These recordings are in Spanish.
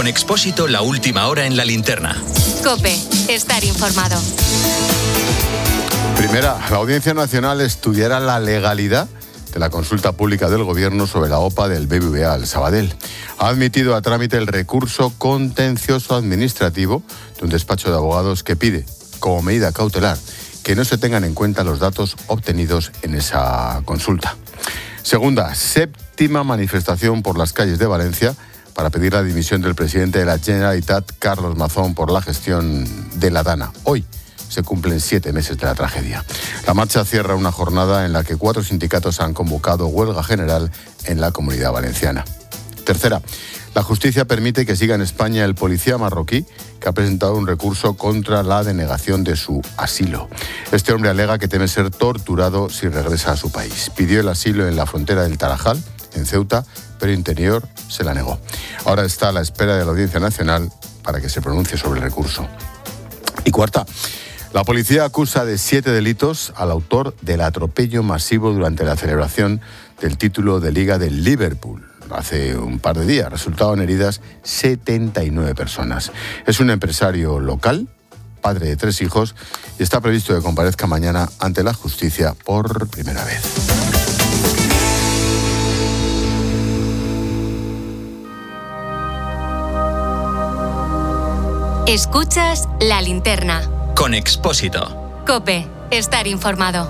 Con Expósito, la última hora en la linterna. COPE, estar informado. Primera, la Audiencia Nacional estudiará la legalidad de la consulta pública del Gobierno sobre la OPA del BBVA al Sabadell. Ha admitido a trámite el recurso contencioso administrativo de un despacho de abogados que pide, como medida cautelar, que no se tengan en cuenta los datos obtenidos en esa consulta. Segunda, séptima manifestación por las calles de Valencia para pedir la dimisión del presidente de la Generalitat, Carlos Mazón, por la gestión de la Dana. Hoy se cumplen 7 meses de la tragedia. La marcha cierra una jornada en la que 4 sindicatos han convocado huelga general en la Comunidad Valenciana. Tercera, la justicia permite que siga en España el policía marroquí que ha presentado un recurso contra la denegación de su asilo. Este hombre alega que teme ser torturado si regresa a su país. Pidió el asilo en la frontera del Tarajal, en Ceuta, pero Interior se la negó. Ahora está a la espera de la Audiencia Nacional para que se pronuncie sobre el recurso. Y cuarta, la policía acusa de 7 delitos al autor del atropello masivo durante la celebración del título de Liga del Liverpool. Hace un par de días resultaron heridas 79 personas. Es un empresario local, padre de 3 hijos, y está previsto que comparezca mañana ante la justicia por primera vez. Escuchas La Linterna. Con Expósito. COPE, estar informado.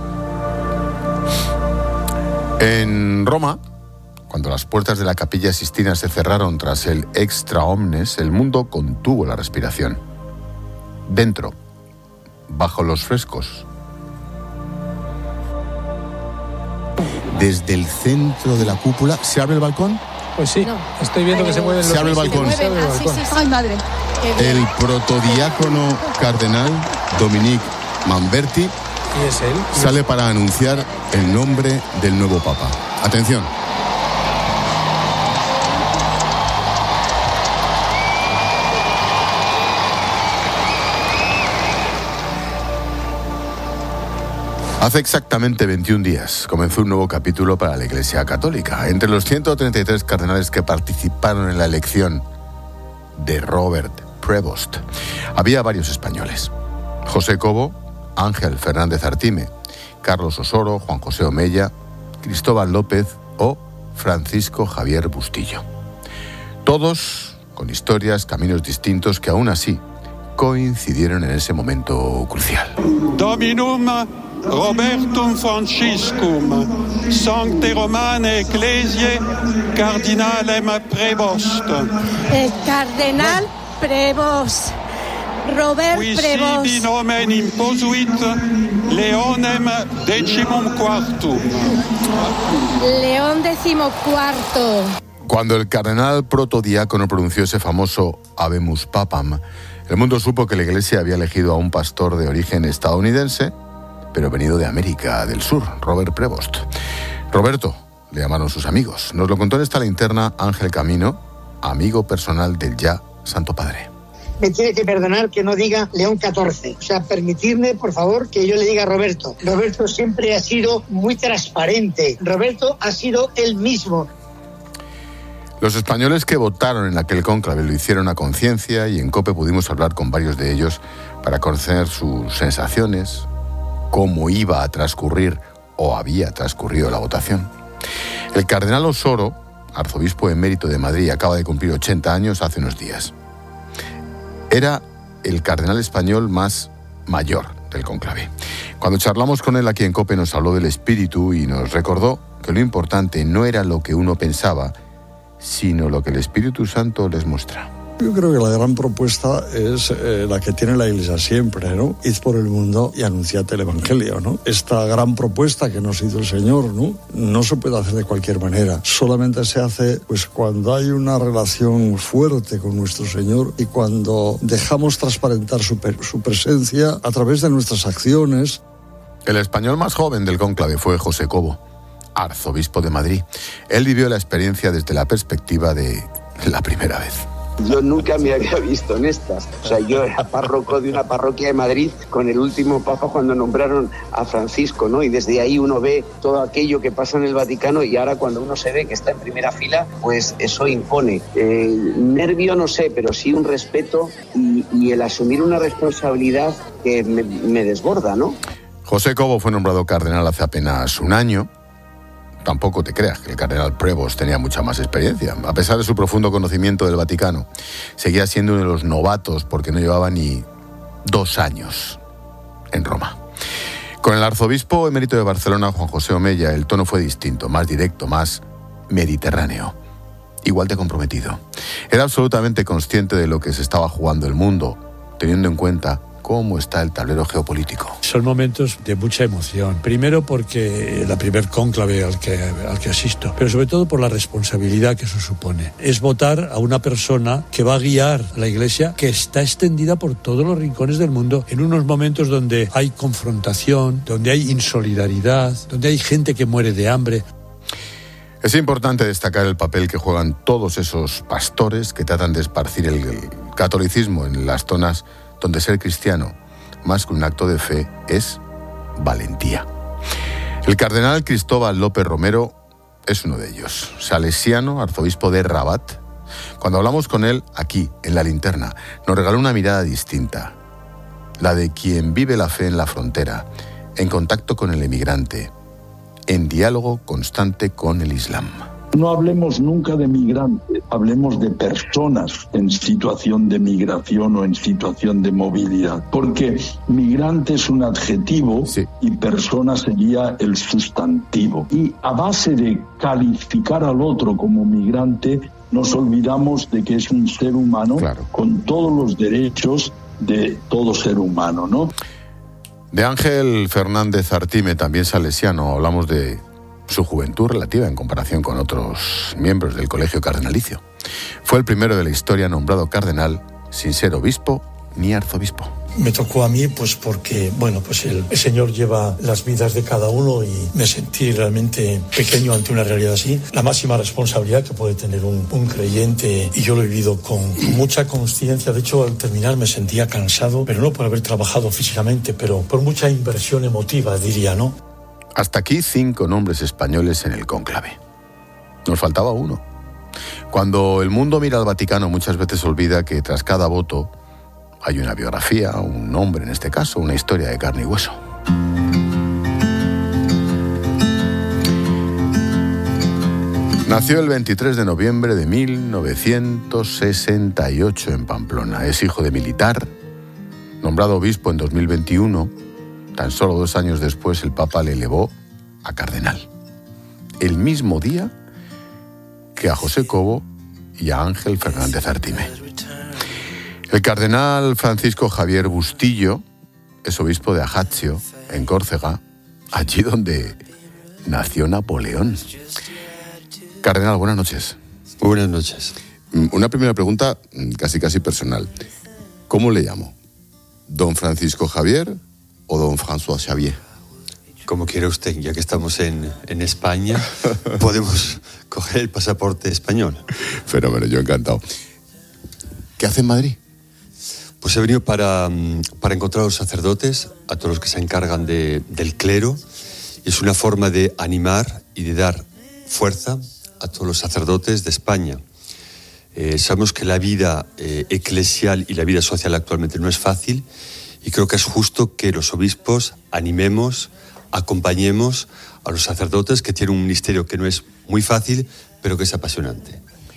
En Roma, cuando las puertas de la Capilla Sixtina se cerraron tras el Extra Omnes, el mundo contuvo la respiración. Dentro, bajo los frescos, desde el centro de la cúpula, ¿se abre el balcón? Pues sí, No. estoy viendo que se mueven los... Se abre el balcón. Se mueven. Ah, sí, sí, sí. Ay, madre. El protodiácono cardenal Dominique Manberti Y es él. sale para anunciar el nombre del nuevo Papa. Atención. Hace exactamente 21 días comenzó un nuevo capítulo para la Iglesia Católica. Entre los 133 cardenales que participaron en la elección de Robert Prevost, había varios españoles: José Cobo, Ángel Fernández Artime, Carlos Osoro, Juan José Omella, Cristóbal López o Francisco Javier Bustillo. Todos con historias, caminos distintos que aún así coincidieron en ese momento crucial. Dominum Robertum Franciscum, Sancte Romane Ecclesiae, Cardinalem Prevost. El cardenal Prevost. Robert Qui Prevost. sibi nomen imposuit Leonem XIV. León XIV. Cuando el cardenal protodiácono pronunció ese famoso Habemus Papam, el mundo supo que la Iglesia había elegido a un pastor de origen estadounidense, pero venido de América del Sur, Robert Prevost. Roberto, le llamaron sus amigos. Nos lo contó en esta linterna Ángel Camino, amigo personal del ya Santo Padre. Me tiene que perdonar que no diga León XIV. O sea, permitirme, por favor, que yo le diga Roberto. Roberto siempre ha sido muy transparente. Roberto ha sido él mismo. Los españoles que votaron en aquel cónclave lo hicieron a conciencia y en COPE pudimos hablar con varios de ellos para conocer sus sensaciones, cómo iba a transcurrir o había transcurrido la votación. El cardenal Osoro, arzobispo emérito de Madrid, acaba de cumplir 80 años hace unos días. Era el cardenal español más mayor del cónclave. Cuando charlamos con él aquí en COPE nos habló del espíritu y nos recordó que lo importante no era lo que uno pensaba, sino lo que el Espíritu Santo les muestra. Yo creo que la gran propuesta es la que tiene la Iglesia siempre, ¿no? Id por el mundo y anunciad el Evangelio, ¿no? Esta gran propuesta que nos hizo el Señor, ¿no? No se puede hacer de cualquier manera. Solamente se hace, pues, cuando hay una relación fuerte con nuestro Señor y cuando dejamos transparentar su presencia a través de nuestras acciones. El español más joven del cónclave fue José Cobo, arzobispo de Madrid. Él vivió la experiencia desde la perspectiva de la primera vez. Yo nunca me había visto en estas. O sea, yo era párroco de una parroquia de Madrid con el último papa cuando nombraron a Francisco, ¿no? Y desde ahí uno ve todo aquello que pasa en el Vaticano y ahora cuando uno se ve que está en primera fila, pues eso impone. Nervio no sé, pero sí un respeto y el asumir una responsabilidad que me desborda, ¿no? José Cobo fue nombrado cardenal hace apenas un año. Tampoco te creas que el cardenal Prevost tenía mucha más experiencia. A pesar de su profundo conocimiento del Vaticano, seguía siendo uno de los novatos porque no llevaba ni 2 años en Roma. Con el arzobispo emérito de Barcelona, Juan José Omella, el tono fue distinto, más directo, más mediterráneo, igual de comprometido. Era absolutamente consciente de lo que se estaba jugando el mundo, teniendo en cuenta cómo está el tablero geopolítico. Son momentos de mucha emoción. Primero porque la primer cónclave al que asisto, pero sobre todo por la responsabilidad que eso supone. Es votar a una persona que va a guiar a la Iglesia, que está extendida por todos los rincones del mundo, en unos momentos donde hay confrontación, donde hay insolidaridad, donde hay gente que muere de hambre. Es importante destacar el papel que juegan todos esos pastores que tratan de esparcir el catolicismo en las zonas donde ser cristiano, más que un acto de fe, es valentía. El cardenal Cristóbal López Romero es uno de ellos, salesiano, arzobispo de Rabat. Cuando hablamos con él, aquí, en La Linterna, nos regaló una mirada distinta, la de quien vive la fe en la frontera, en contacto con el emigrante, en diálogo constante con el Islam. No hablemos nunca de migrantes, hablemos de personas en situación de migración o en situación de movilidad, porque migrante es un adjetivo y persona sería el sustantivo. Y a base de calificar al otro como migrante, nos olvidamos de que es un ser humano con todos los derechos de todo ser humano, ¿no? De Ángel Fernández Artime, también salesiano, hablamos de su juventud relativa en comparación con otros miembros del colegio cardenalicio. Fue el primero de la historia nombrado cardenal sin ser obispo ni arzobispo. Me tocó a mí pues porque, pues el Señor lleva las vidas de cada uno y me sentí realmente pequeño ante una realidad así. La máxima responsabilidad que puede tener un creyente, y yo lo he vivido con mucha consciencia. De hecho, al terminar me sentía cansado, pero no por haber trabajado físicamente, pero por mucha inversión emotiva, diría, ¿no? Hasta aquí 5 nombres españoles en el cónclave. Nos faltaba uno. Cuando el mundo mira al Vaticano, muchas veces olvida que tras cada voto hay una biografía, un nombre en este caso, una historia de carne y hueso. Nació el 23 de noviembre de 1968 en Pamplona. Es hijo de militar, nombrado obispo en 2021. Tan solo 2 años después el Papa le elevó a cardenal. El mismo día que a José Cobo y a Ángel Fernández Artime. El cardenal Francisco Javier Bustillo es obispo de Ajaccio, en Córcega, allí donde nació Napoleón. Cardenal, buenas noches. Muy buenas noches. Una primera pregunta casi personal. ¿Cómo le llamo? ¿Don Francisco Javier o don François Xavier? Como quiera usted, ya que estamos en España, podemos coger el pasaporte español. Fenómeno, yo encantado. ¿Qué hace en Madrid? Pues he venido para encontrar a los sacerdotes, a todos los que se encargan del clero. Es una forma de animar y de dar fuerza a todos los sacerdotes de España. Sabemos que la vida eclesial y la vida social actualmente no es fácil, y creo que es justo que los obispos animemos, acompañemos a los sacerdotes que tienen un ministerio que no es muy fácil, pero que es apasionante.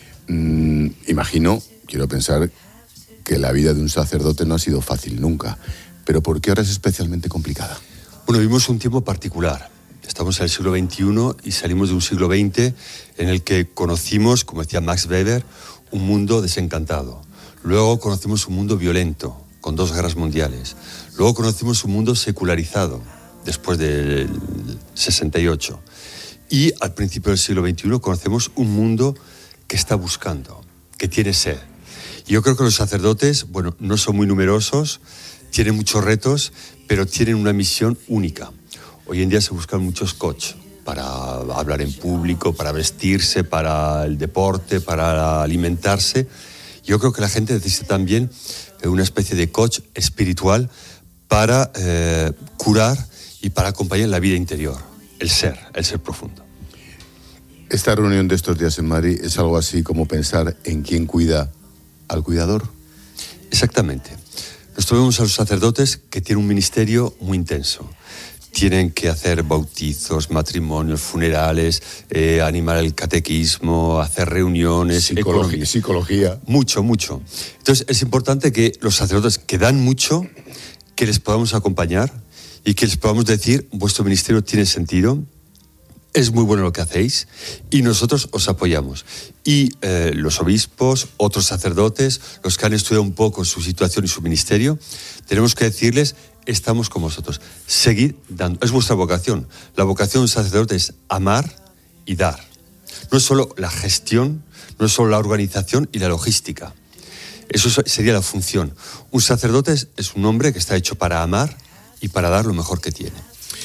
Quiero pensar que la vida de un sacerdote no ha sido fácil nunca, pero ¿por qué ahora es especialmente complicada? Bueno, vivimos un tiempo particular. Estamos en el siglo XXI y salimos de un siglo XX en el que conocimos, como decía Max Weber, un mundo desencantado. Luego conocimos un mundo violento, con 2 guerras mundiales. Luego conocimos un mundo secularizado, después del 68. Y al principio del siglo XXI conocemos un mundo que está buscando, que tiene sed. Y yo creo que los sacerdotes, no son muy numerosos, tienen muchos retos, pero tienen una misión única. Hoy en día se buscan muchos coaches para hablar en público, para vestirse, para el deporte, para alimentarse. Yo creo que la gente necesita también una especie de coach espiritual para curar y para acompañar la vida interior, el ser profundo. Esta reunión de estos días en Madrid es algo así como pensar en quién cuida al cuidador. Exactamente. Nosotros vemos a los sacerdotes que tienen un ministerio muy intenso. Tienen que hacer bautizos, matrimonios, funerales, animar el catequismo, hacer reuniones, psicología. Mucho. Entonces es importante que los sacerdotes que dan mucho, que les podamos acompañar y que les podamos decir, vuestro ministerio tiene sentido, es muy bueno lo que hacéis y nosotros os apoyamos. Y los obispos, otros sacerdotes, los que han estudiado un poco su situación y su ministerio, tenemos que decirles, estamos con vosotros. Seguid dando. Es vuestra vocación. La vocación de un sacerdote es amar y dar. No es solo la gestión, no es solo la organización y la logística. Eso sería la función. Un sacerdote es un hombre que está hecho para amar y para dar lo mejor que tiene.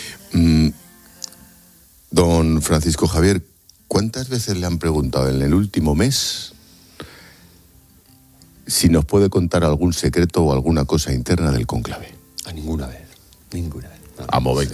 Don Francisco Javier, ¿cuántas veces le han preguntado en el último mes si nos puede contar algún secreto o alguna cosa interna del cónclave? Ninguna vez. No. Vamos, venga.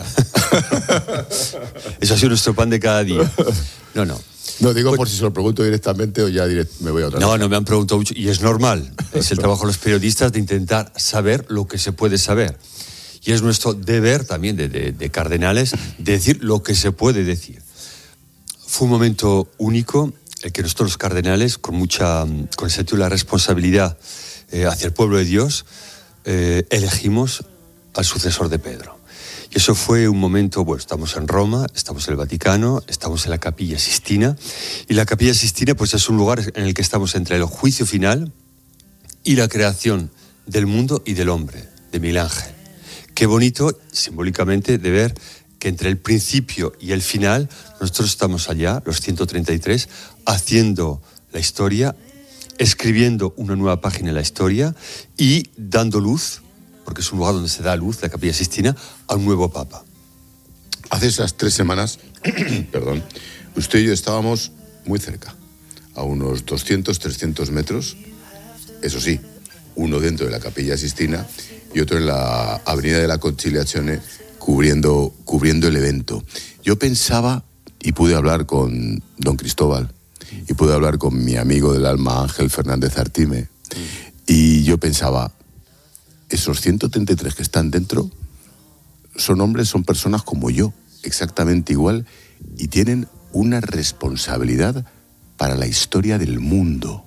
Eso ha sido nuestro pan de cada día. No. No, digo por si se lo pregunto directamente o ya me voy a otra cosa. No, me han preguntado mucho y es normal. Es el trabajo de los periodistas de intentar saber lo que se puede saber. Y es nuestro deber también de cardenales decir lo que se puede decir. Fue un momento único el que nosotros los cardenales, con el sentido de la responsabilidad hacia el pueblo de Dios, elegimos al sucesor de Pedro. Y eso fue un momento, estamos en Roma, estamos en el Vaticano, estamos en la Capilla Sistina, y la Capilla Sistina pues es un lugar en el que estamos entre el juicio final y la creación del mundo y del hombre, de Miguel Ángel. Qué bonito, simbólicamente, de ver que entre el principio y el final, nosotros estamos allá, los 133, haciendo la historia, escribiendo una nueva página en la historia y dando luz, porque es un lugar donde se da luz, la Capilla Sistina, a un nuevo Papa. Hace esas 3 semanas, usted y yo estábamos muy cerca, a unos 200, 300 metros, eso sí, uno dentro de la Capilla Sistina y otro en la Avenida de la Conciliazione cubriendo el evento. Yo pensaba, y pude hablar con don Cristóbal, y pude hablar con mi amigo del alma Ángel Fernández Artime, y yo pensaba, esos 133 que están dentro son hombres, son personas como yo, exactamente igual, y tienen una responsabilidad para la historia del mundo.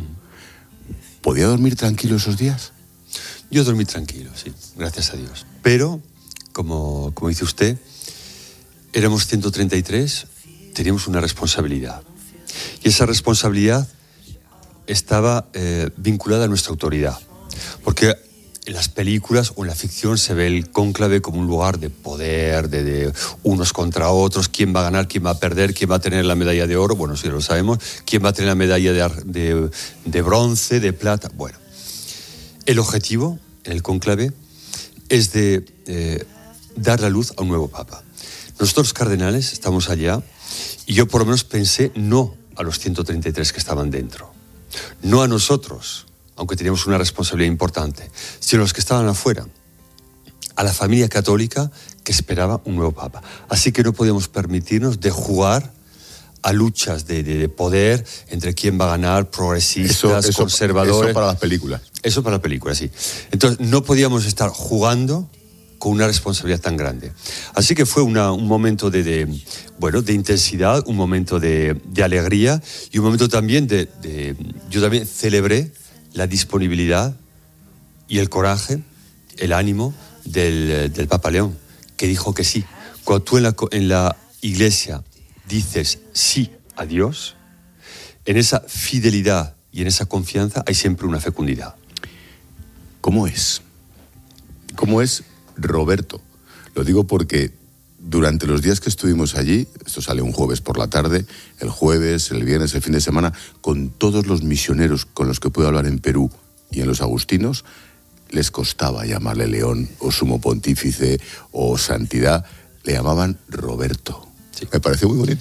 ¿Podía dormir tranquilo esos días? Yo dormí tranquilo, sí, gracias a Dios. Pero, como dice usted, éramos 133, teníamos una responsabilidad. Y esa responsabilidad estaba vinculada a nuestra autoridad. Porque en las películas o en la ficción se ve el cónclave como un lugar de poder, de unos contra otros, quién va a ganar, quién va a perder, quién va a tener la medalla de oro, bueno, sí lo sabemos, quién va a tener la medalla de bronce, de plata, bueno. El objetivo en el cónclave es de dar la luz a un nuevo Papa. Nosotros cardenales estamos allá y yo por lo menos pensé no a los 133 que estaban dentro, no a nosotros, aunque teníamos una responsabilidad importante, sino a los que estaban afuera, a la familia católica que esperaba un nuevo Papa. Así que no podíamos permitirnos de jugar a luchas de poder entre quién va a ganar, progresistas, conservadores. Eso para las películas. Eso para las películas, sí. Entonces no podíamos estar jugando con una responsabilidad tan grande. Así que fue un momento de intensidad, un momento de alegría y un momento también yo también celebré la disponibilidad y el coraje, el ánimo del Papa León, que dijo que sí. Cuando tú en la iglesia dices sí a Dios, en esa fidelidad y en esa confianza hay siempre una fecundidad. ¿Cómo es? ¿Cómo es Roberto? Lo digo porque durante los días que estuvimos allí, esto sale un jueves por la tarde, el jueves, el viernes, el fin de semana, con todos los misioneros con los que pude hablar en Perú y en los agustinos, les costaba llamarle León o Sumo Pontífice o Santidad, le llamaban Roberto. Sí. Me pareció muy bonito.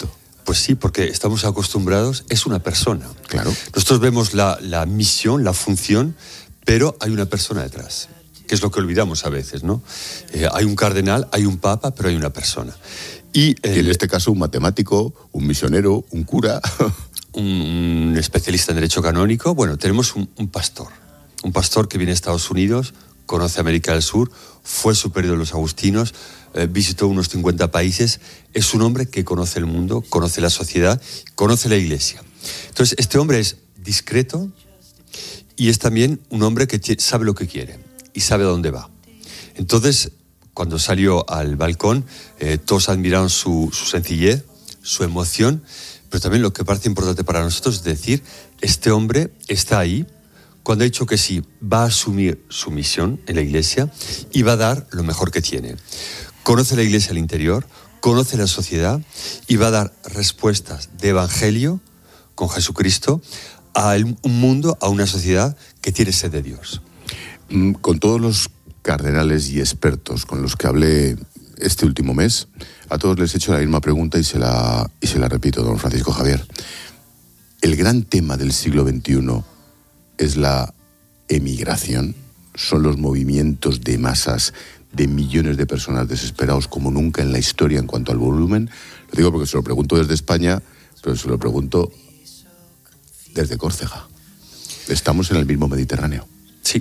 Pues sí, porque estamos acostumbrados, es una persona. Claro. Nosotros vemos la misión, la función, pero hay una persona detrás, que es lo que olvidamos a veces, ¿no? Hay un cardenal, hay un papa, pero hay una persona. Y en este caso un matemático, un misionero, un cura... un especialista en derecho canónico. Bueno, tenemos un pastor que viene de Estados Unidos, conoce América del Sur, fue superior de los agustinos, visitó unos 50 países, es un hombre que conoce el mundo, conoce la sociedad, conoce la iglesia. Entonces, este hombre es discreto y es también un hombre que sabe lo que quiere y sabe a dónde va. Entonces, cuando salió al balcón, todos admiraron su sencillez, su emoción, pero también lo que parece importante para nosotros es decir, este hombre está ahí, cuando ha dicho que sí, va a asumir su misión en la iglesia y va a dar lo mejor que tiene. Conoce la iglesia al interior, conoce la sociedad y va a dar respuestas de evangelio con Jesucristo a un mundo, a una sociedad que tiene sed de Dios. Con todos los cardenales y expertos con los que hablé este último mes, a todos les he hecho la misma pregunta y se la repito, don Francisco Javier. El gran tema del siglo XXI es la emigración, son los movimientos de masas de millones de personas desesperados como nunca en la historia en cuanto al volumen. Lo digo porque se lo pregunto desde España, pero se lo pregunto desde Córcega. Estamos en el mismo Mediterráneo. Sí.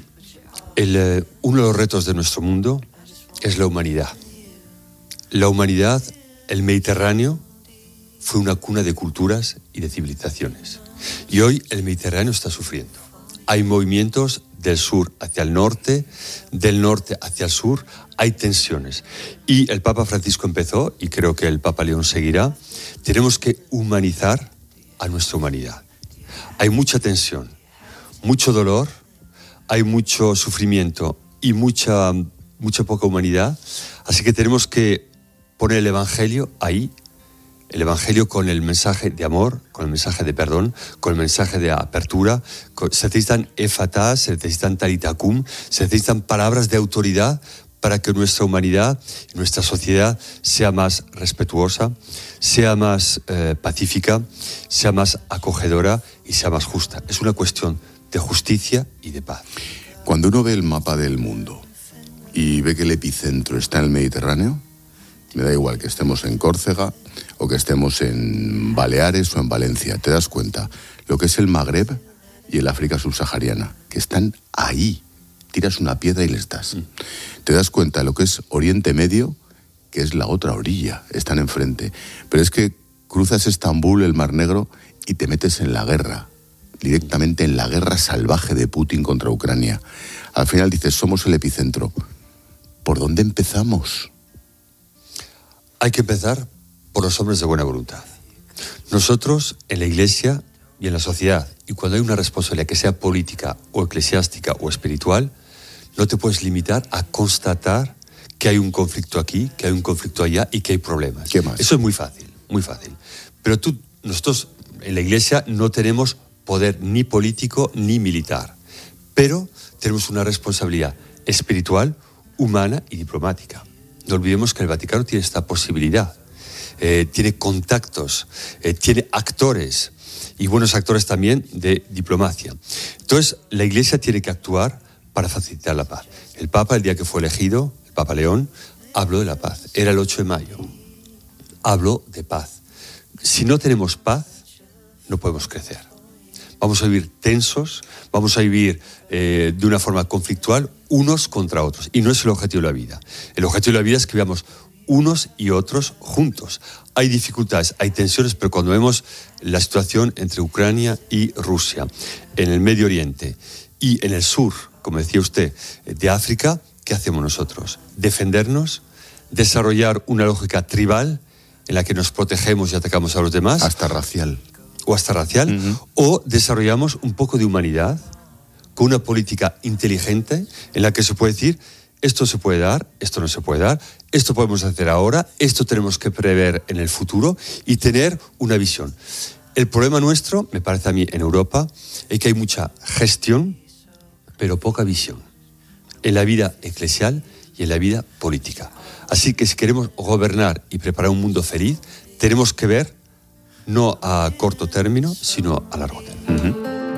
Uno de los retos de nuestro mundo es la humanidad. La humanidad, el Mediterráneo, fue una cuna de culturas y de civilizaciones. Y hoy el Mediterráneo está sufriendo. Hay movimientos del sur hacia el norte, del norte hacia el sur, hay tensiones. Y el Papa Francisco empezó, y creo que el Papa León seguirá, tenemos que humanizar a nuestra humanidad. Hay mucha tensión, mucho dolor, hay mucho sufrimiento y mucha poca humanidad, así que tenemos que poner el Evangelio ahí, el Evangelio con el mensaje de amor, con el mensaje de perdón, con el mensaje de apertura. Se necesitan efatá, se necesitan talitacum, se necesitan palabras de autoridad para que nuestra humanidad, nuestra sociedad sea más respetuosa, sea más pacífica, sea más acogedora y sea más justa. Es una cuestión de justicia y de paz. Cuando uno ve el mapa del mundo y ve que el epicentro está en el Mediterráneo, me da igual que estemos en Córcega o que estemos en Baleares o en Valencia, te das cuenta lo que es el Magreb y el África subsahariana, que están ahí, tiras una piedra y les das. Te das cuenta de lo que es Oriente Medio, que es la otra orilla, están enfrente. Pero es que cruzas Estambul, el Mar Negro, y te metes en la guerra, directamente en la guerra salvaje de Putin contra Ucrania. Al final dices, somos el epicentro. ¿Por dónde empezamos? Hay que empezar por los hombres de buena voluntad. Nosotros, en la Iglesia y en la sociedad, y cuando hay una responsabilidad que sea política o eclesiástica o espiritual, no te puedes limitar a constatar que hay un conflicto aquí, que hay un conflicto allá y que hay problemas. ¿Qué más? Eso es muy fácil, muy fácil. Pero nosotros en la Iglesia no tenemos poder ni político ni militar, pero tenemos una responsabilidad espiritual, humana y diplomática. No olvidemos que el Vaticano tiene esta posibilidad, tiene contactos, tiene actores y buenos actores también de diplomacia. Entonces, la Iglesia tiene que actuar para facilitar la paz. El Papa, el día que fue elegido, el Papa León, habló de la paz. Era el 8 de mayo. Habló de paz. Si no tenemos paz, no podemos crecer. Vamos a vivir tensos, vamos a vivir de una forma conflictual unos contra otros. Y no es el objetivo de la vida. El objetivo de la vida es que vivamos unos y otros juntos. Hay dificultades, hay tensiones, pero cuando vemos la situación entre Ucrania y Rusia, en el Medio Oriente y en el sur, como decía usted, de África, ¿qué hacemos nosotros? Defendernos, desarrollar una lógica tribal en la que nos protegemos y atacamos a los demás. Hasta racial. O hasta racial, o desarrollamos un poco de humanidad con una política inteligente en la que se puede decir esto se puede dar, esto no se puede dar, esto podemos hacer ahora, esto tenemos que prever en el futuro y tener una visión. El problema nuestro, me parece a mí, en Europa, es que hay mucha gestión, pero poca visión en la vida eclesial y en la vida política. Así que si queremos gobernar y preparar un mundo feliz, tenemos que ver no a corto término, sino a largo término.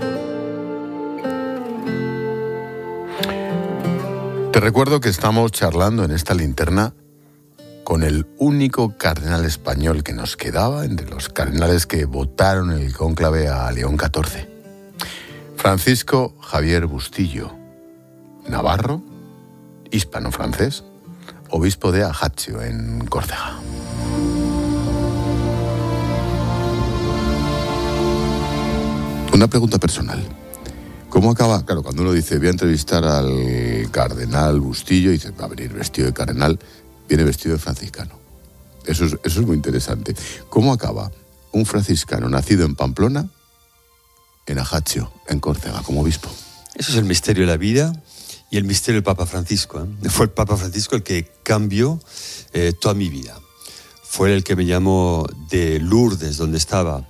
Te recuerdo que estamos charlando en esta linterna con el único cardenal español que nos quedaba entre los cardenales que votaron en el cónclave a León XIV. Francisco Javier Bustillo, navarro, hispano-francés, obispo de Ajaccio, en Córcega. Una pregunta personal. ¿Cómo acaba? Claro, cuando uno dice voy a entrevistar al cardenal Bustillo, dice va a venir vestido de cardenal, viene vestido de franciscano. Eso es muy interesante. ¿Cómo acaba un franciscano nacido en Pamplona, en Ajaccio, en Córcega, como obispo? Eso es el misterio de la vida y el misterio del Papa Francisco. Fue el Papa Francisco el que cambió toda mi vida. Fue el que me llamó de Lourdes, donde estaba,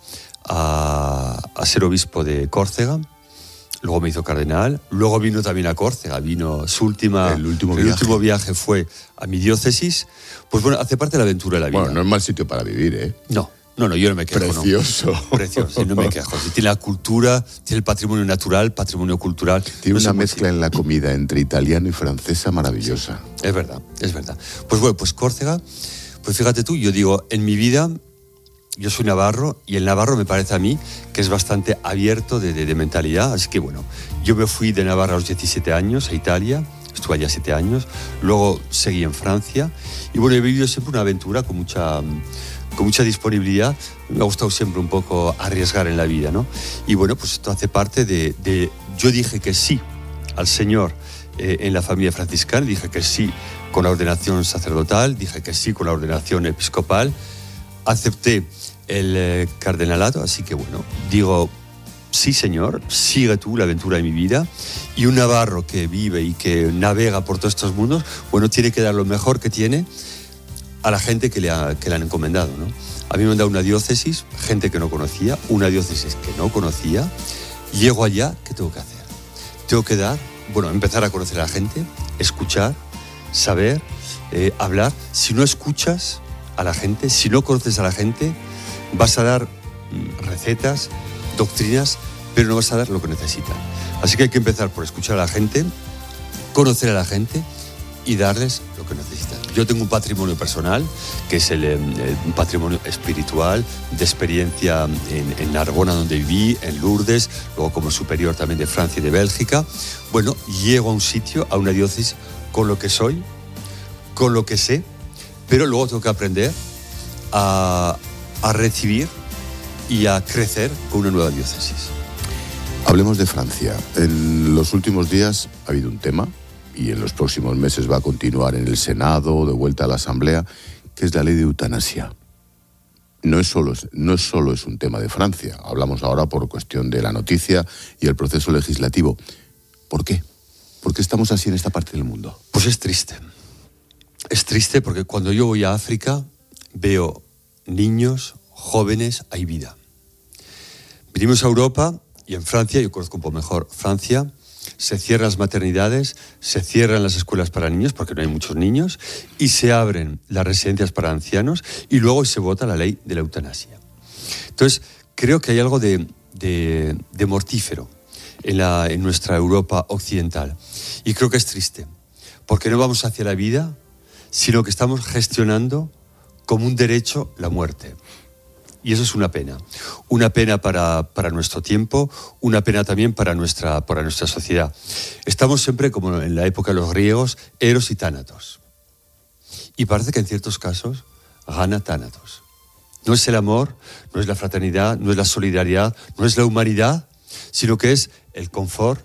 a ser obispo de Córcega. Luego me hizo cardenal, luego vino también a Córcega, vino su el último viaje fue a mi diócesis. Pues bueno, hace parte de la aventura de la vida. Bueno, no es mal sitio para vivir, ¿eh? No, yo no me quejo. Precioso. No. Precioso, no me quejo. Tiene la cultura, tiene el patrimonio natural, patrimonio cultural. Tiene una mezcla en la comida entre italiano y francesa maravillosa. Sí, es verdad. Pues bueno, pues Córcega, pues fíjate tú, yo digo, en mi vida... Yo soy navarro y el navarro me parece a mí que es bastante abierto de mentalidad. Así que bueno, yo me fui de Navarra a los 17 años a Italia, estuve allá 7 años, luego seguí en Francia y bueno, he vivido siempre una aventura con mucha disponibilidad. Me ha gustado siempre un poco arriesgar en la vida, ¿no? Y bueno, pues esto hace parte de yo dije que sí al Señor en la familia franciscana, dije que sí con la ordenación sacerdotal, dije que sí con la ordenación episcopal, acepté el cardenalato, así que bueno, digo, sí señor, sigue tú la aventura de mi vida, y un navarro que vive y que navega por todos estos mundos, bueno, tiene que dar lo mejor que tiene a la gente que le han encomendado, ¿no? A mí me han dado una diócesis, gente que no conocía, una diócesis que no conocía, llego allá, ¿qué tengo que hacer? Tengo que empezar a conocer a la gente, escuchar, saber, hablar. Si no escuchas a la gente, si no conoces a la gente, vas a dar recetas, doctrinas, pero no vas a dar lo que necesitan. Así que hay que empezar por escuchar a la gente, conocer a la gente y darles lo que necesitan. Yo tengo un patrimonio personal, que es un patrimonio espiritual, de experiencia en Narbona, donde viví, en Lourdes, luego como superior también de Francia y de Bélgica. Bueno, llego a un sitio, a una diócesis, con lo que soy, con lo que sé, pero luego tengo que aprender a recibir y a crecer con una nueva diócesis. Hablemos de Francia. En los últimos días ha habido un tema, y en los próximos meses va a continuar en el Senado, de vuelta a la Asamblea, que es la ley de eutanasia. No es solo es un tema de Francia. Hablamos ahora por cuestión de la noticia y el proceso legislativo. ¿Por qué? ¿Por qué estamos así en esta parte del mundo? Pues es triste. Es triste porque cuando yo voy a África veo niños, jóvenes, hay vida. Vinimos a Europa y en Francia, yo conozco un poco mejor Francia, se cierran las maternidades, se cierran las escuelas para niños porque no hay muchos niños y se abren las residencias para ancianos y luego se vota la ley de la eutanasia. Entonces, creo que hay algo de mortífero en nuestra Europa occidental y creo que es triste porque no vamos hacia la vida, sino que estamos gestionando como un derecho la muerte. Y eso es una pena para nuestro tiempo, una pena también para nuestra sociedad. Estamos siempre, como en la época de los griegos, Eros y Tánatos. Y parece que en ciertos casos gana Tánatos. No es el amor, no es la fraternidad, no es la solidaridad, no es la humanidad, sino que es el confort,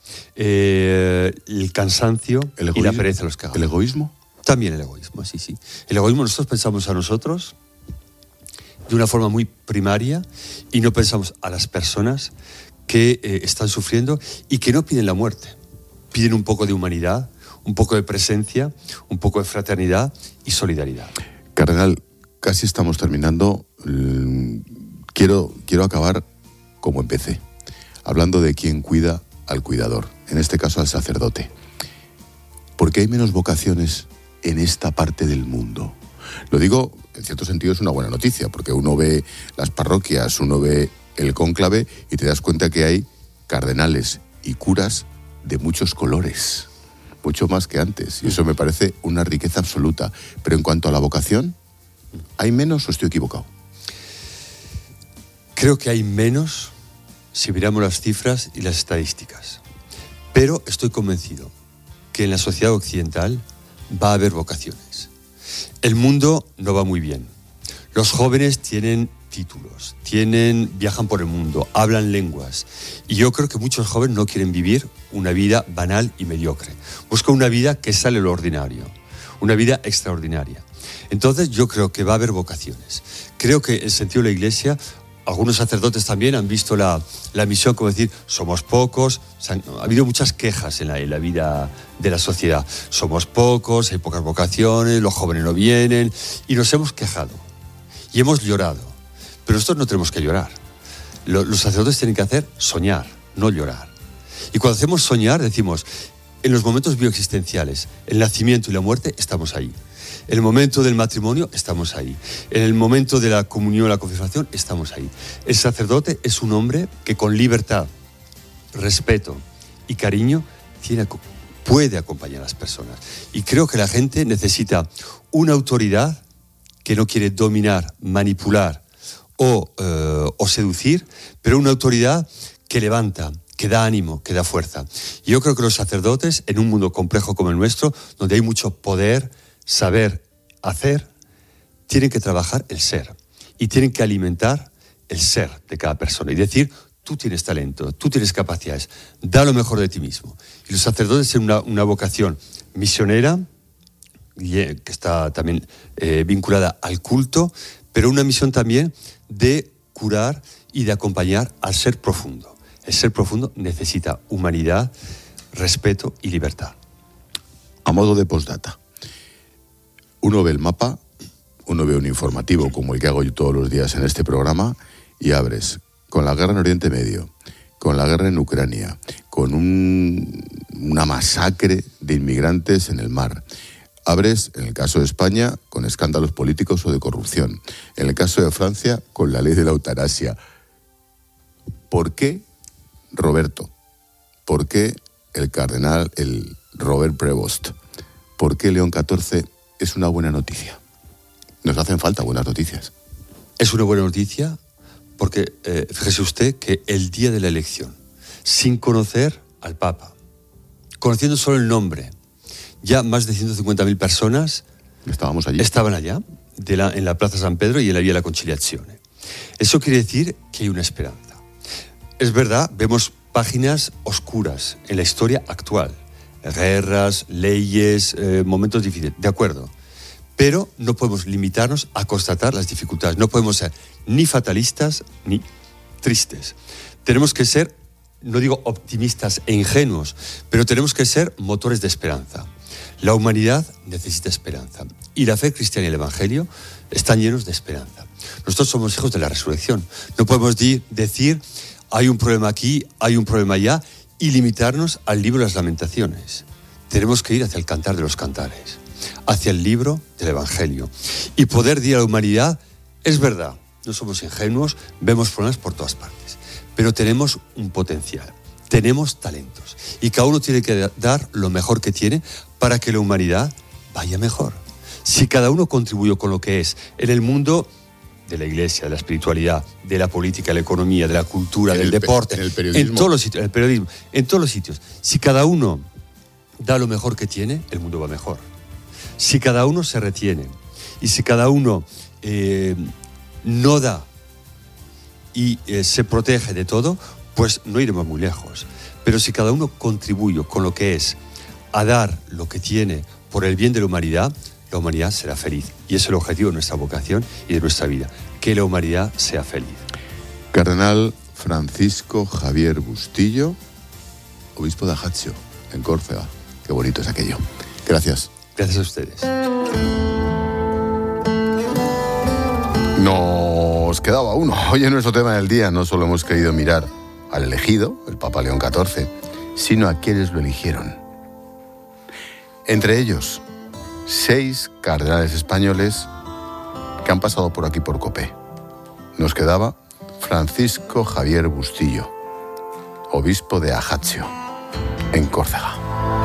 el cansancio y la pereza de los cagados. ¿El egoísmo? También el egoísmo, sí. El egoísmo, nosotros pensamos a nosotros de una forma muy primaria y no pensamos a las personas que están sufriendo y que no piden la muerte. Piden un poco de humanidad, un poco de presencia, un poco de fraternidad y solidaridad. Cardenal, casi estamos terminando. Quiero acabar como empecé, hablando de quien cuida al cuidador, en este caso al sacerdote. ¿Por qué hay menos vocaciones en esta parte del mundo? Lo digo, en cierto sentido es una buena noticia, porque uno ve las parroquias, uno ve el cónclave y te das cuenta que hay cardenales y curas de muchos colores, mucho más que antes, y eso me parece una riqueza absoluta. Pero en cuanto a la vocación, ¿hay menos o estoy equivocado? Creo que hay menos si miramos las cifras y las estadísticas, pero estoy convencido que en la sociedad occidental va a haber vocaciones. El mundo no va muy bien. Los jóvenes tienen títulos, viajan por el mundo, hablan lenguas. Y yo creo que muchos jóvenes no quieren vivir una vida banal y mediocre. Buscan una vida que sale de lo ordinario, una vida extraordinaria. Entonces yo creo que va a haber vocaciones. Creo que el sentido de la Iglesia, algunos sacerdotes también han visto la misión como decir, somos pocos. Ha habido muchas quejas en la vida de la sociedad. Somos pocos, hay pocas vocaciones, los jóvenes no vienen, y nos hemos quejado y hemos llorado. Pero nosotros no tenemos que llorar. Los sacerdotes tienen que hacer soñar, no llorar. Y cuando hacemos soñar, decimos, en los momentos bioexistenciales, el nacimiento y la muerte, estamos ahí. En el momento del matrimonio, estamos ahí. En el momento de la comunión, la confirmación, estamos ahí. El sacerdote es un hombre que con libertad, respeto y cariño puede acompañar a las personas. Y creo que la gente necesita una autoridad que no quiere dominar, manipular o seducir, pero una autoridad que levanta, que da ánimo, que da fuerza. Y yo creo que los sacerdotes, en un mundo complejo como el nuestro, donde hay mucho poder, saber, hacer, tienen que trabajar el ser y tienen que alimentar el ser de cada persona y decir, tú tienes talento, tú tienes capacidades, da lo mejor de ti mismo. Y los sacerdotes tienen una vocación misionera, que está también vinculada al culto, pero una misión también de curar y de acompañar al ser profundo. El ser profundo necesita humanidad, respeto y libertad. A modo de postdata, uno ve el mapa, uno ve un informativo como el que hago yo todos los días en este programa y abres con la guerra en Oriente Medio, con la guerra en Ucrania, con una masacre de inmigrantes en el mar. Abres, en el caso de España, con escándalos políticos o de corrupción. En el caso de Francia, con la ley de la eutanasia. ¿Por qué, Roberto? ¿Por qué el cardenal, el Robert Prevost? ¿Por qué León XIV es una buena noticia? Nos hacen falta buenas noticias. Es una buena noticia porque, fíjese usted, que el día de la elección, sin conocer al Papa, conociendo solo el nombre, ya más de 150.000 personas estaban allá, en la Plaza San Pedro y en la Vía de la Conciliazione. Eso quiere decir que hay una esperanza. Es verdad, vemos páginas oscuras en la historia actual. Guerras, leyes, momentos difíciles, de acuerdo. Pero no podemos limitarnos a constatar las dificultades. No podemos ser ni fatalistas ni tristes. Tenemos que ser, no digo optimistas e ingenuos, pero tenemos que ser motores de esperanza. La humanidad necesita esperanza y la fe cristiana y el Evangelio están llenos de esperanza. Nosotros somos hijos de la resurrección. No podemos decir, hay un problema aquí, hay un problema allá, y limitarnos al libro de las Lamentaciones. Tenemos que ir hacia el Cantar de los Cantares, hacia el libro del Evangelio, y poder decir a la humanidad, es verdad, no somos ingenuos, vemos problemas por todas partes, pero tenemos un potencial, tenemos talentos, y cada uno tiene que dar lo mejor que tiene para que la humanidad vaya mejor. Si cada uno contribuye con lo que es en el mundo de la iglesia, de la espiritualidad, de la política, de la economía, de la cultura, del deporte, en el periodismo, en todos los sitios, en el periodismo, en todos los sitios. Si cada uno da lo mejor que tiene, el mundo va mejor. Si cada uno se retiene y si cada uno no da y se protege de todo, pues no iremos muy lejos. Pero si cada uno contribuye con lo que es a dar lo que tiene por el bien de la humanidad será feliz. Y ese es el objetivo de nuestra vocación y de nuestra vida, que la humanidad sea feliz. Cardenal Francisco Javier Bustillo, obispo de Ajaccio, en Córcega. Qué bonito es aquello. Gracias. Gracias a ustedes. Nos quedaba uno. Hoy en nuestro tema del día no solo hemos querido mirar al elegido, el Papa León XIV, sino a quienes lo eligieron. Entre ellos, 6 cardenales españoles que han pasado por aquí por COPE. Nos quedaba Francisco Javier Bustillo, obispo de Ajaccio, en Córcega.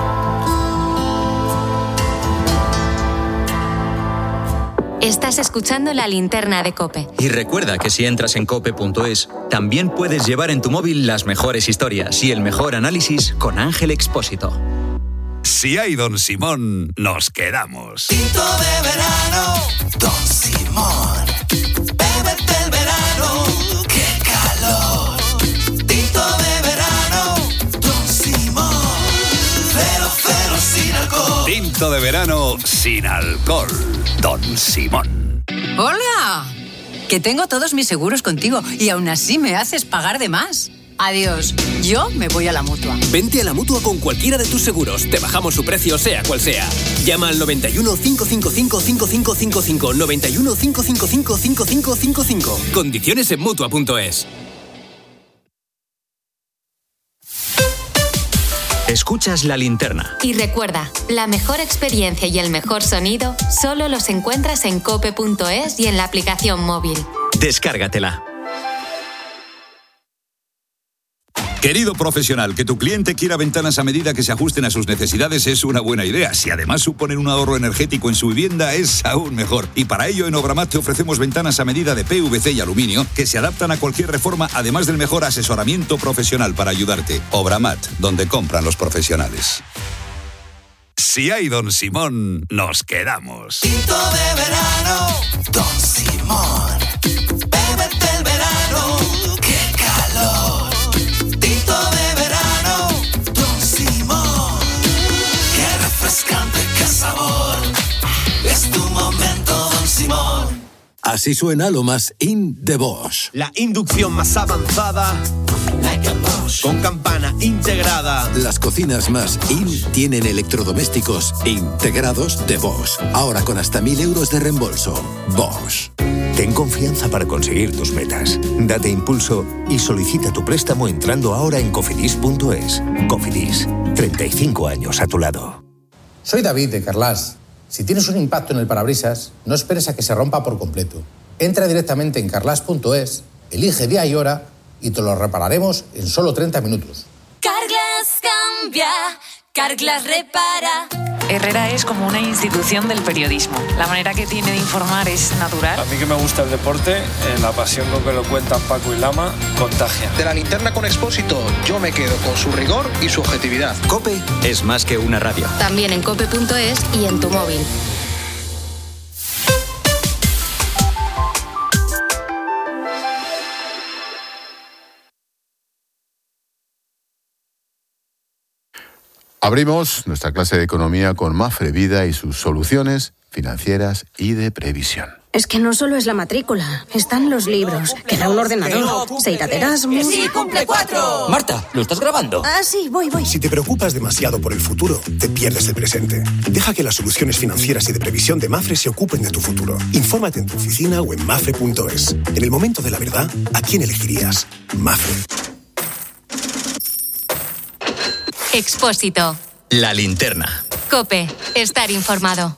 Estás escuchando La Linterna de COPE. Y recuerda que si entras en cope.es, también puedes llevar en tu móvil las mejores historias y el mejor análisis con Ángel Expósito. Si hay Don Simón, nos quedamos. Tinto de verano, Don Simón. Bébete el verano, qué calor. Tinto de verano, Don Simón. 0,0 sin alcohol. Tinto de verano sin alcohol. Don Simón. ¡Hola! Que tengo todos mis seguros contigo y aún así me haces pagar de más. Adiós, yo me voy a la Mutua. Vente a la Mutua con cualquiera de tus seguros. Te bajamos su precio, sea cual sea. Llama al 91 555 5555. 91 555 5555. Condiciones en Mutua.es. Escuchas La Linterna. Y recuerda, la mejor experiencia y el mejor sonido solo los encuentras en cope.es y en la aplicación móvil. Descárgatela. Querido profesional, que tu cliente quiera ventanas a medida que se ajusten a sus necesidades es una buena idea. Si además suponen un ahorro energético en su vivienda, es aún mejor. Y para ello, en Obramat te ofrecemos ventanas a medida de PVC y aluminio que se adaptan a cualquier reforma, además del mejor asesoramiento profesional para ayudarte. Obramat, donde compran los profesionales. Si hay Don Simón, nos quedamos. Tinto de verano, Don Simón. Bébete el verano, qué calor. Tinto de verano, Don Simón. Qué refrescante, qué sabor. Es tu momento, Don Simón. Así suena lo más in de Bosch. La inducción más avanzada, like a Bosch, con campana integrada. Las cocinas más in tienen electrodomésticos integrados de Bosch. Ahora con hasta 1.000 euros de reembolso. Bosch. Ten confianza para conseguir tus metas. Date impulso y solicita tu préstamo entrando ahora en cofidis.es. Cofidis, 35 años a tu lado. Soy David de Carlas. Si tienes un impacto en el parabrisas, no esperes a que se rompa por completo. Entra directamente en carlas.es, elige día y hora y te lo repararemos en solo 30 minutos. Carglass cambia, Carglass repara. Herrera es como una institución del periodismo. La manera que tiene de informar es natural. A mí que me gusta el deporte, la pasión con que lo cuentan Paco y Lama contagia. De La Linterna con Expósito, yo me quedo con su rigor y su objetividad. COPE es más que una radio. También en cope.es y en tu móvil. Abrimos nuestra clase de economía con Mafre Vida y sus soluciones financieras y de previsión. Es que no solo es la matrícula, están los libros, queda un ordenador, se irá de Erasmus... ¡Sí, cumple 4! Marta, ¿lo estás grabando? Ah, sí, voy. Si te preocupas demasiado por el futuro, te pierdes el presente. Deja que las soluciones financieras y de previsión de Mafre se ocupen de tu futuro. Infórmate en tu oficina o en mafre.es. En el momento de la verdad, ¿a quién elegirías? Mafre. Expósito. La Linterna. COPE. Estar informado.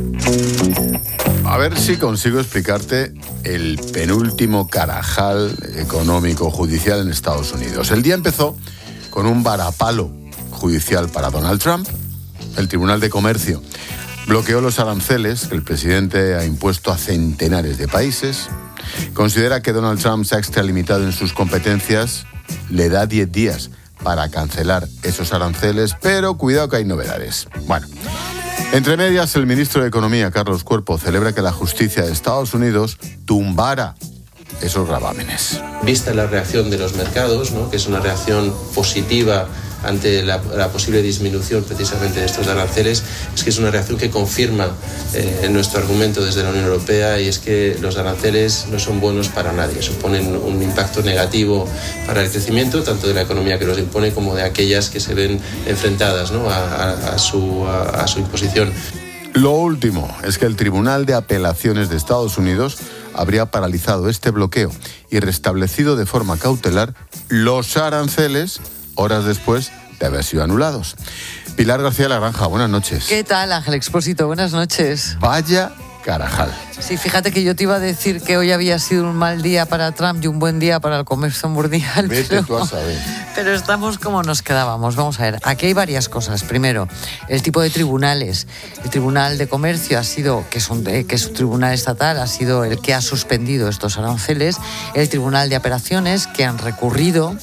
A ver si consigo explicarte el penúltimo carajal económico judicial en Estados Unidos. El día empezó con un varapalo judicial para Donald Trump. El Tribunal de Comercio bloqueó los aranceles que el presidente ha impuesto a centenares de países. Considera que Donald Trump se ha extralimitado en sus competencias. Le da 10 días para cancelar esos aranceles, pero cuidado que hay novedades. Bueno, entre medias, el ministro de Economía, Carlos Cuerpo, celebra que la justicia de Estados Unidos tumbara esos gravámenes. Vista la reacción de los mercados, ¿no?, que es una reacción positiva ante la posible disminución precisamente de estos aranceles, es que es una reacción que confirma nuestro argumento desde la Unión Europea, y es que los aranceles no son buenos para nadie, suponen un impacto negativo para el crecimiento tanto de la economía que los impone como de aquellas que se ven enfrentadas, ¿no?, a su imposición. Lo último es que el Tribunal de Apelaciones de Estados Unidos habría paralizado este bloqueo y restablecido de forma cautelar los aranceles horas después de haber sido anulados. Pilar García La Granja, buenas noches. ¿Qué tal, Ángel Expósito? Buenas noches. Vaya carajal. Sí, fíjate que yo te iba a decir que hoy había sido un mal día para Trump y un buen día para el comercio mundial. Vete tú a saber. Pero estamos como nos quedábamos. Vamos a ver, aquí hay varias cosas. Primero, el tipo de tribunales. El Tribunal de Comercio ha sido, que es un tribunal estatal, ha sido el que ha suspendido estos aranceles. El Tribunal de Apelaciones, que han recurrido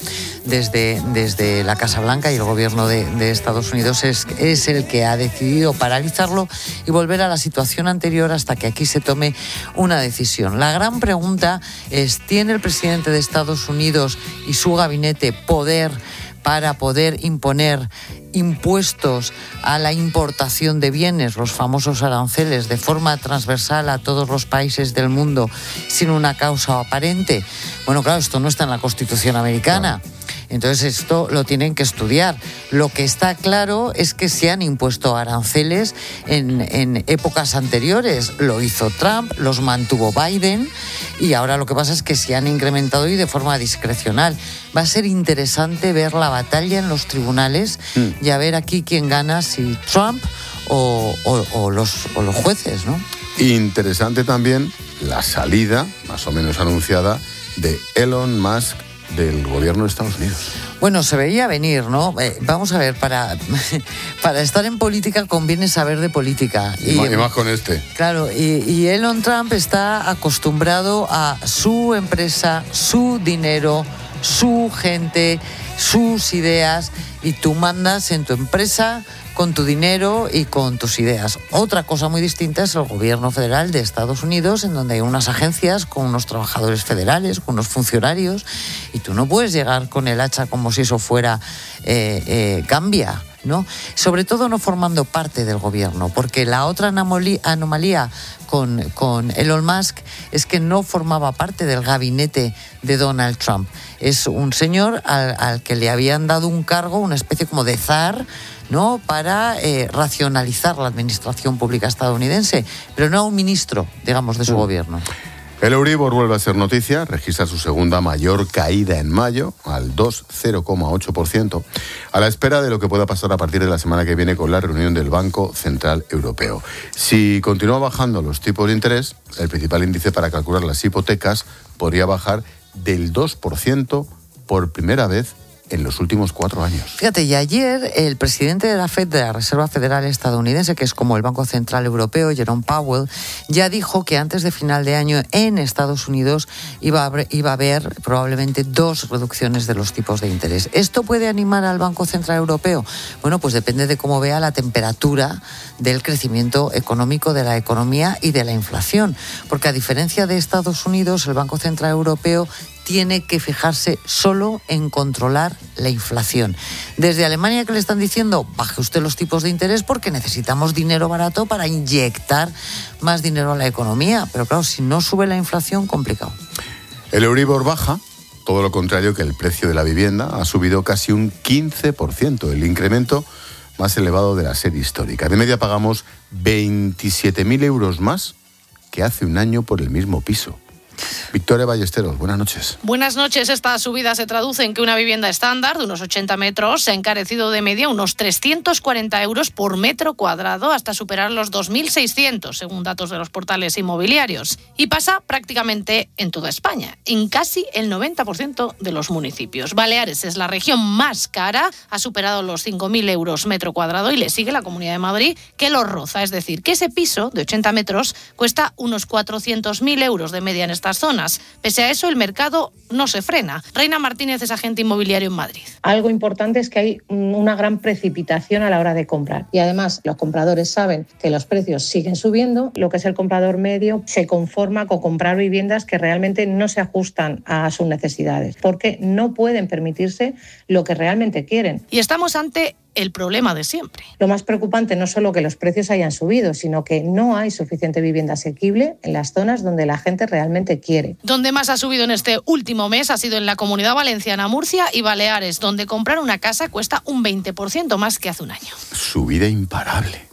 desde la Casa Blanca, y el gobierno de Estados Unidos es el que ha decidido paralizarlo y volver a la situación anterior hasta que aquí se tome una decisión. La gran pregunta es, ¿tiene el presidente de Estados Unidos y su gabinete poder para poder imponer impuestos a la importación de bienes, los famosos aranceles, de forma transversal a todos los países del mundo sin una causa aparente? Bueno, claro, esto no está en la Constitución americana. Entonces esto lo tienen que estudiar. Lo que está claro es que se han impuesto aranceles en épocas anteriores. Lo hizo Trump, los mantuvo Biden, y ahora lo que pasa es que se han incrementado y de forma discrecional. Va a ser interesante ver la batalla en los tribunales y a ver aquí quién gana, si Trump o los jueces, ¿no? Interesante también la salida, más o menos anunciada, de Elon Musk del gobierno de Estados Unidos. Bueno, se veía venir, ¿no? Vamos a ver, para estar en política conviene saber de política. Y más con este. Claro, y Elon Trump está acostumbrado a su empresa, su dinero, su gente, sus ideas, y tú mandas en tu empresa con tu dinero y con tus ideas. Otra cosa muy distinta es el gobierno federal de Estados Unidos, en donde hay unas agencias con unos trabajadores federales, con unos funcionarios, y tú no puedes llegar con el hacha como si eso fuera Gambia, ¿no? Sobre todo no formando parte del gobierno, porque la otra anomalía con Elon Musk es que no formaba parte del gabinete de Donald Trump. Es un señor al que le habían dado un cargo, una especie como de zar, ¿no?, para racionalizar la administración pública estadounidense, pero no a un ministro, digamos, de su gobierno. El Euribor vuelve a ser noticia, registra su segunda mayor caída en mayo, al 0,8%, a la espera de lo que pueda pasar a partir de la semana que viene con la reunión del Banco Central Europeo. Si continúa bajando los tipos de interés, el principal índice para calcular las hipotecas podría bajar del 2% por primera vez en los últimos 4 años. Fíjate, y ayer el presidente de la FED, de la Reserva Federal estadounidense, que es como el Banco Central Europeo, Jerome Powell, ya dijo que antes de final de año en Estados Unidos iba a haber probablemente 2 reducciones de los tipos de interés. ¿Esto puede animar al Banco Central Europeo? Bueno, pues depende de cómo vea la temperatura del crecimiento económico de la economía y de la inflación. Porque a diferencia de Estados Unidos, el Banco Central Europeo tiene que fijarse solo en controlar la inflación. Desde Alemania, que le están diciendo, baje usted los tipos de interés porque necesitamos dinero barato para inyectar más dinero a la economía. Pero claro, si no sube la inflación, complicado. El Euribor baja, todo lo contrario que el precio de la vivienda, ha subido casi un 15%, el incremento más elevado de la serie histórica. De media pagamos 27.000 euros más que hace un año por el mismo piso. Victoria Ballesteros, buenas noches. Buenas noches. Esta subida se traduce en que una vivienda estándar de unos 80 metros se ha encarecido de media unos 340 euros por metro cuadrado, hasta superar los 2.600, según datos de los portales inmobiliarios. Y pasa prácticamente en toda España, en casi el 90% de los municipios. Baleares es la región más cara, ha superado los 5.000 euros metro cuadrado, y le sigue la Comunidad de Madrid, que lo roza. Es decir, que ese piso de 80 metros cuesta unos 400.000 euros de media en estas zonas. Pese a eso, el mercado no se frena. Reina Martínez es agente inmobiliario en Madrid. Algo importante es que hay una gran precipitación a la hora de comprar. Y además, los compradores saben que los precios siguen subiendo. Lo que es el comprador medio se conforma con comprar viviendas que realmente no se ajustan a sus necesidades, porque no pueden permitirse lo que realmente quieren. Y estamos ante el problema de siempre. Lo más preocupante no solo que los precios hayan subido, sino que no hay suficiente vivienda asequible en las zonas donde la gente realmente quiere. Donde más ha subido en este último mes ha sido en la Comunidad Valenciana, Murcia y Baleares, donde comprar una casa cuesta un 20% más que hace un año. Subida imparable.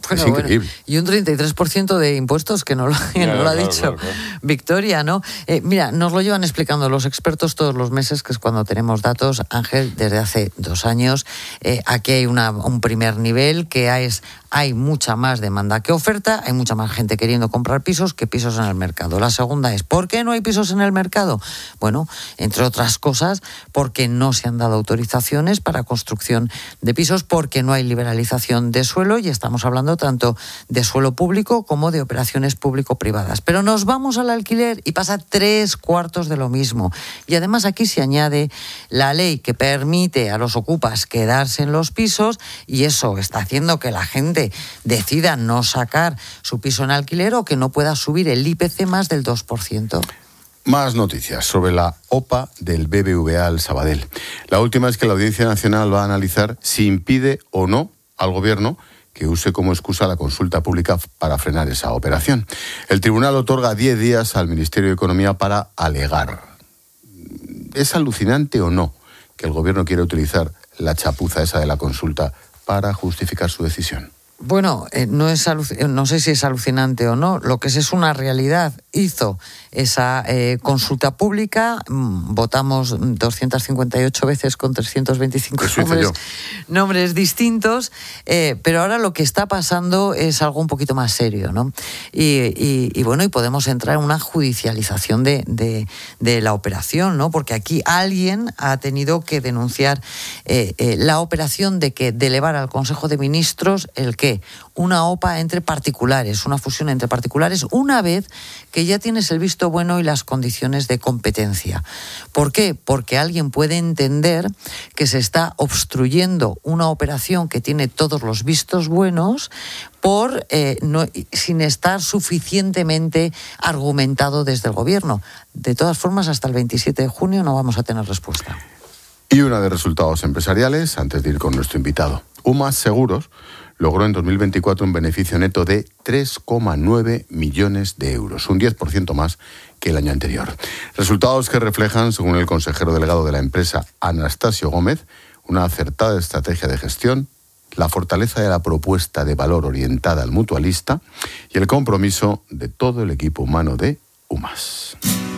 Es increíble. Y un 33% de impuestos, que no lo ha dicho Victoria, ¿no? Mira, nos lo llevan explicando los expertos todos los meses, que es cuando tenemos datos, Ángel, desde hace 2 años. Aquí hay un primer nivel, que hay mucha más demanda que oferta, hay mucha más gente queriendo comprar pisos que pisos en el mercado. La segunda es, ¿por qué no hay pisos en el mercado? Bueno, entre otras cosas, porque no se han dado autorizaciones para construcción de pisos, porque no hay liberalización de suelo, y estamos hablando tanto de suelo público como de operaciones público-privadas. Pero nos vamos al alquiler y pasa 3/4 de lo mismo. Y además aquí se añade la ley que permite a los ocupas quedarse en los pisos, y eso está haciendo que la gente decida no sacar su piso en alquiler o que no pueda subir el IPC más del 2%. Más noticias sobre la OPA del BBVA al Sabadell. La última es que la Audiencia Nacional va a analizar si impide o no al Gobierno que use como excusa la consulta pública para frenar esa operación. El tribunal otorga 10 días al Ministerio de Economía para alegar. ¿Es alucinante o no que el Gobierno quiera utilizar la chapuza esa de la consulta para justificar su decisión? Bueno, no sé si es alucinante o no, lo que es una realidad. Hizo esa consulta pública, votamos 258 veces con 325 nombres distintos, pero ahora lo que está pasando es algo un poquito más serio, ¿no? Y bueno, y podemos entrar en una judicialización de la operación, ¿no? Porque aquí alguien ha tenido que denunciar la operación de elevar al Consejo de Ministros una OPA entre particulares, una fusión entre particulares, una vez que ya tienes el visto bueno y las condiciones de competencia. ¿Por qué? Porque alguien puede entender que se está obstruyendo una operación que tiene todos los vistos buenos sin estar suficientemente argumentado desde el Gobierno. De todas formas, hasta el 27 de junio no vamos a tener respuesta. Y una de resultados empresariales, antes de ir con nuestro invitado. UMAS Seguros logró en 2024 un beneficio neto de 3,9 millones de euros, un 10% más que el año anterior. Resultados que reflejan, según el consejero delegado de la empresa, Anastasio Gómez, una acertada estrategia de gestión, la fortaleza de la propuesta de valor orientada al mutualista y el compromiso de todo el equipo humano de UMAS.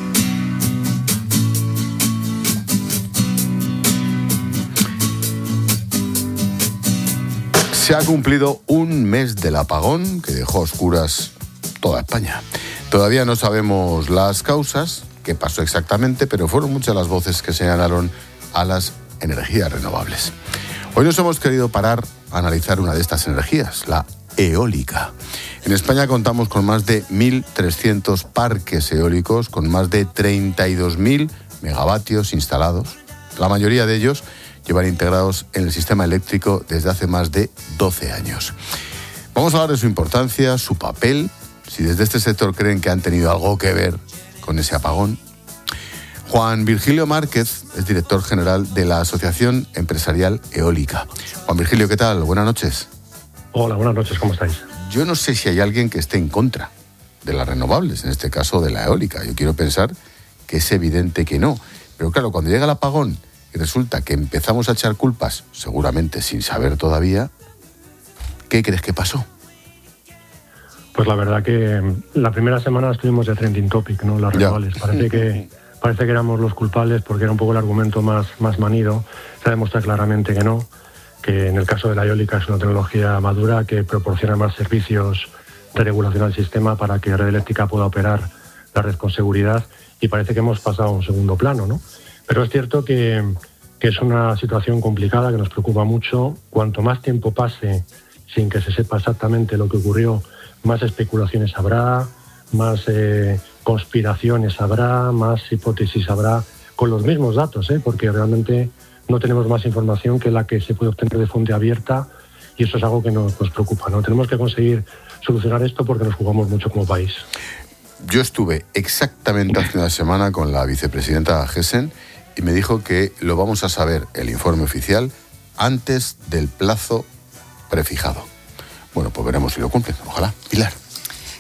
Se ha cumplido un mes del apagón que dejó a oscuras toda España. Todavía no sabemos las causas, qué pasó exactamente, pero fueron muchas las voces que señalaron a las energías renovables. Hoy nos hemos querido parar a analizar una de estas energías, la eólica. En España contamos con más de 1.300 parques eólicos con más de 32.000 megavatios instalados. La mayoría de ellos llevan integrados en el sistema eléctrico desde hace más de 12 años. Vamos a hablar de su importancia, su papel, si desde este sector creen que han tenido algo que ver con ese apagón. Juan Virgilio Márquez es director general de la Asociación Empresarial Eólica. Juan Virgilio, ¿qué tal? Buenas noches. Hola, buenas noches, ¿cómo estáis? Yo no sé si hay alguien que esté en contra de las renovables, en este caso de la eólica. Yo quiero pensar que es evidente que no. Pero claro, cuando llega el apagón y resulta que empezamos a echar culpas, seguramente sin saber todavía, ¿qué crees que pasó? Pues la verdad que la primera semana estuvimos de trending topic, ¿no? Las renovables. Parece que éramos los culpables porque era un poco el argumento más manido. Se demuestra claramente que no, que en el caso de la eólica es una tecnología madura que proporciona más servicios de regulación al sistema para que Red Eléctrica pueda operar la red con seguridad, y parece que hemos pasado a un segundo plano, ¿no? Pero es cierto que es una situación complicada que nos preocupa mucho. Cuanto más tiempo pase sin que se sepa exactamente lo que ocurrió, más especulaciones habrá, más conspiraciones habrá, más hipótesis habrá, con los mismos datos, porque realmente no tenemos más información que la que se puede obtener de fuente abierta, y eso es algo que nos preocupa, ¿no? Tenemos que conseguir solucionar esto porque nos jugamos mucho como país. Yo estuve exactamente hace una semana con la vicepresidenta Gessen y me dijo que lo vamos a saber, el informe oficial, antes del plazo prefijado. Bueno, pues veremos si lo cumplen. Ojalá. Pilar.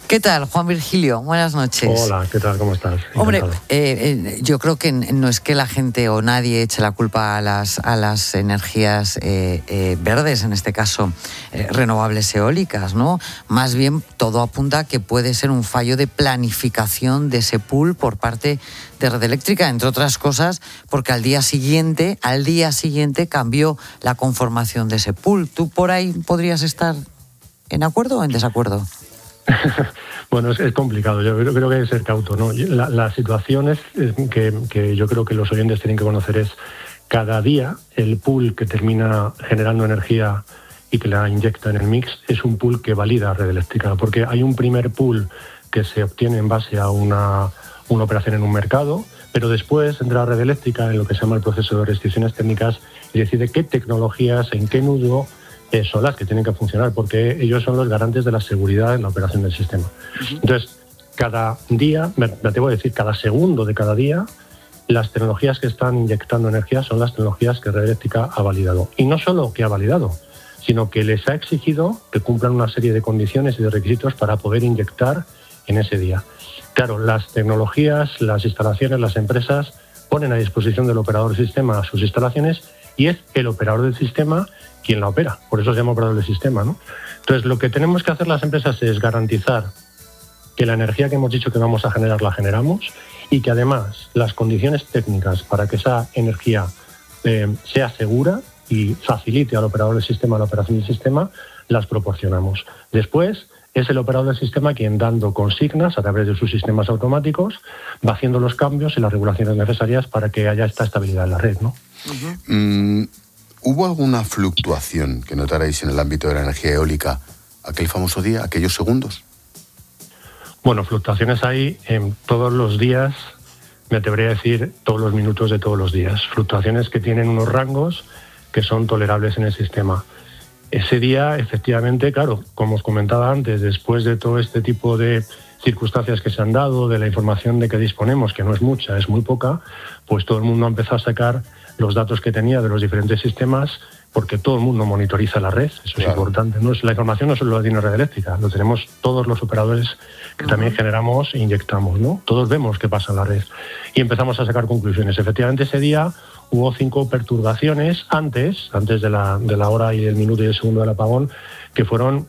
¿Qué tal, Juan Virgilio? Buenas noches. Hola, ¿qué tal? ¿Cómo estás? Hombre, yo creo que no es que la gente o nadie eche la culpa a las energías verdes, en este caso renovables eólicas, ¿no? Más bien todo apunta a que puede ser un fallo de planificación de ese pool por parte de Red Eléctrica, entre otras cosas, porque al día siguiente cambió la conformación de ese pool. ¿Tú por ahí podrías estar en acuerdo o en desacuerdo? Bueno, es complicado. Yo creo que hay que ser cauto, ¿no? La situación es que yo creo que los oyentes tienen que conocer es cada día el pool que termina generando energía y que la inyecta en el mix es un pool que valida Red Eléctrica, porque hay un primer pool que se obtiene en base a una operación en un mercado, pero después entra Red Eléctrica en lo que se llama el proceso de restricciones técnicas y decide qué tecnologías, en qué nudo son las que tienen que funcionar, porque ellos son los garantes de la seguridad en la operación del sistema. Entonces, cada día, me atrevo a decir, cada segundo de cada día, las tecnologías que están inyectando energía son las tecnologías que Red Eléctrica ha validado. Y no solo que ha validado, sino que les ha exigido que cumplan una serie de condiciones y de requisitos para poder inyectar en ese día. Claro, las tecnologías, las instalaciones, las empresas ponen a disposición del operador del sistema sus instalaciones y es el operador del sistema quien la opera. Por eso se llama operador del sistema, ¿no? Entonces, lo que tenemos que hacer las empresas es garantizar que la energía que hemos dicho que vamos a generar la generamos y que además las condiciones técnicas para que esa energía sea segura y facilite al operador del sistema la operación del sistema, las proporcionamos. Después, es el operador del sistema quien, dando consignas a través de sus sistemas automáticos, va haciendo los cambios y las regulaciones necesarias para que haya esta estabilidad en la red, ¿no? ¿Hubo alguna fluctuación que notarais en el ámbito de la energía eólica aquel famoso día, aquellos segundos? Bueno, fluctuaciones hay en todos los días, me atrevería a decir todos los minutos de todos los días. Fluctuaciones que tienen unos rangos que son tolerables en el sistema. Ese día, efectivamente, claro, como os comentaba antes, después de todo este tipo de circunstancias que se han dado, de la información de que disponemos, que no es mucha, es muy poca, pues todo el mundo ha empezado a sacar los datos que tenía de los diferentes sistemas, porque todo el mundo monitoriza la red, eso es importante. No es, la información no solo la tiene Red Eléctrica, lo tenemos todos los operadores que también generamos e inyectamos, ¿no? Todos vemos qué pasa en la red y empezamos a sacar conclusiones. Efectivamente, ese día hubo 5 perturbaciones antes de la hora y el minuto y el segundo del apagón, que fueron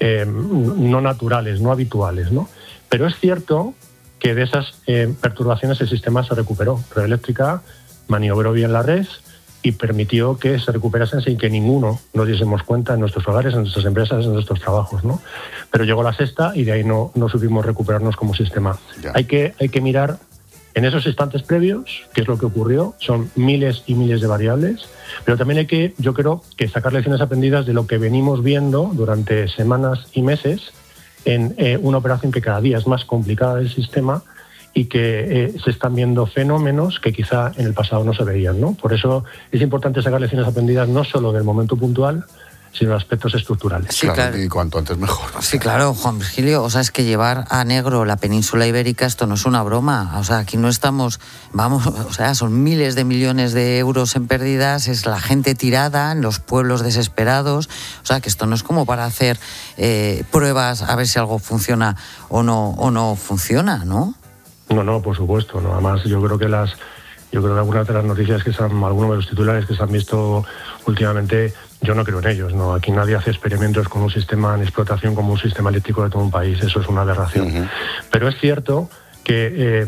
no naturales, no habituales, ¿no? Pero es cierto que de esas perturbaciones el sistema se recuperó. Red Eléctrica maniobró bien la red y permitió que se recuperasen sin que ninguno nos diésemos cuenta en nuestros hogares, en nuestras empresas, en nuestros trabajos, ¿no? Pero llegó la sexta y de ahí no supimos recuperarnos como sistema. Hay que mirar en esos instantes previos qué es lo que ocurrió. Son miles y miles de variables, pero también hay que, yo creo, que sacar lecciones aprendidas de lo que venimos viendo durante semanas y meses en una operación que cada día es más complicada del sistema y que se están viendo fenómenos que quizá en el pasado no se veían, ¿no? Por eso es importante sacar lecciones aprendidas no solo del momento puntual, sino de aspectos estructurales. Sí, claro, y cuanto antes mejor. Sí, claro, Juan Virgilio, o sea, es que llevar a negro la península ibérica, esto no es una broma, o sea, aquí no estamos, o sea, son miles de millones de euros en pérdidas, es la gente tirada, en los pueblos desesperados, o sea, que esto no es como para hacer pruebas a ver si algo funciona o no funciona, ¿no? No, por supuesto, no. Además, yo creo que algunas de las noticias algunos de los titulares que se han visto últimamente, yo no creo en ellos, ¿no? Aquí nadie hace experimentos con un sistema en explotación como un sistema eléctrico de todo un país, eso es una aberración. Pero es cierto que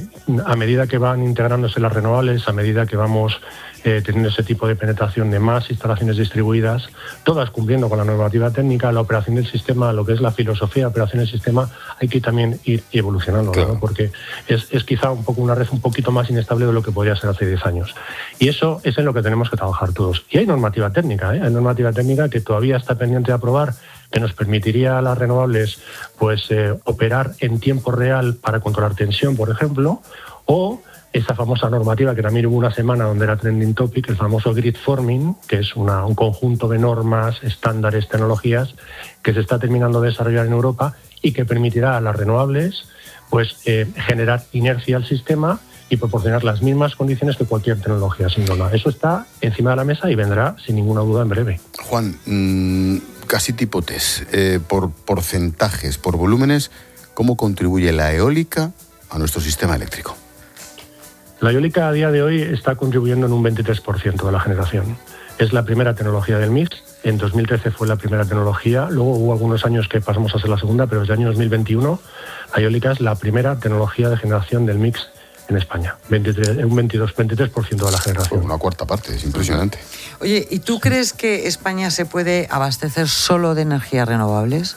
a medida que van integrándose las renovables, a medida que vamos teniendo ese tipo de penetración de más instalaciones distribuidas, todas cumpliendo con la normativa técnica, la operación del sistema, lo que es la filosofía de operación del sistema, hay que también ir evolucionando, claro, ¿no? Porque es quizá una red un poquito más inestable de lo que podría ser hace 10 años. Y eso es en lo que tenemos que trabajar todos. Y hay normativa técnica, hay normativa técnica que todavía está pendiente de aprobar, que nos permitiría a las renovables pues operar en tiempo real para controlar tensión, por ejemplo, o esa famosa normativa que también hubo una semana donde era trending topic, el famoso grid forming, que es un conjunto de normas, estándares, tecnologías que se está terminando de desarrollar en Europa y que permitirá a las renovables pues generar inercia al sistema y proporcionar las mismas condiciones que cualquier tecnología sin duda. Eso está encima de la mesa y vendrá sin ninguna duda en breve. Juan, casi tipo test, por porcentajes, por volúmenes, ¿Cómo contribuye la eólica a nuestro sistema eléctrico? La eólica a día de hoy está contribuyendo en un 23% de la generación. Es la primera tecnología del mix. En 2013 fue la primera tecnología, luego hubo algunos años que pasamos a ser la segunda, pero desde el año 2021 la eólica es la primera tecnología de generación del mix en España. Un 23% de la generación. Una cuarta parte, es impresionante. Oye, ¿y tú crees que España se puede abastecer solo de energías renovables?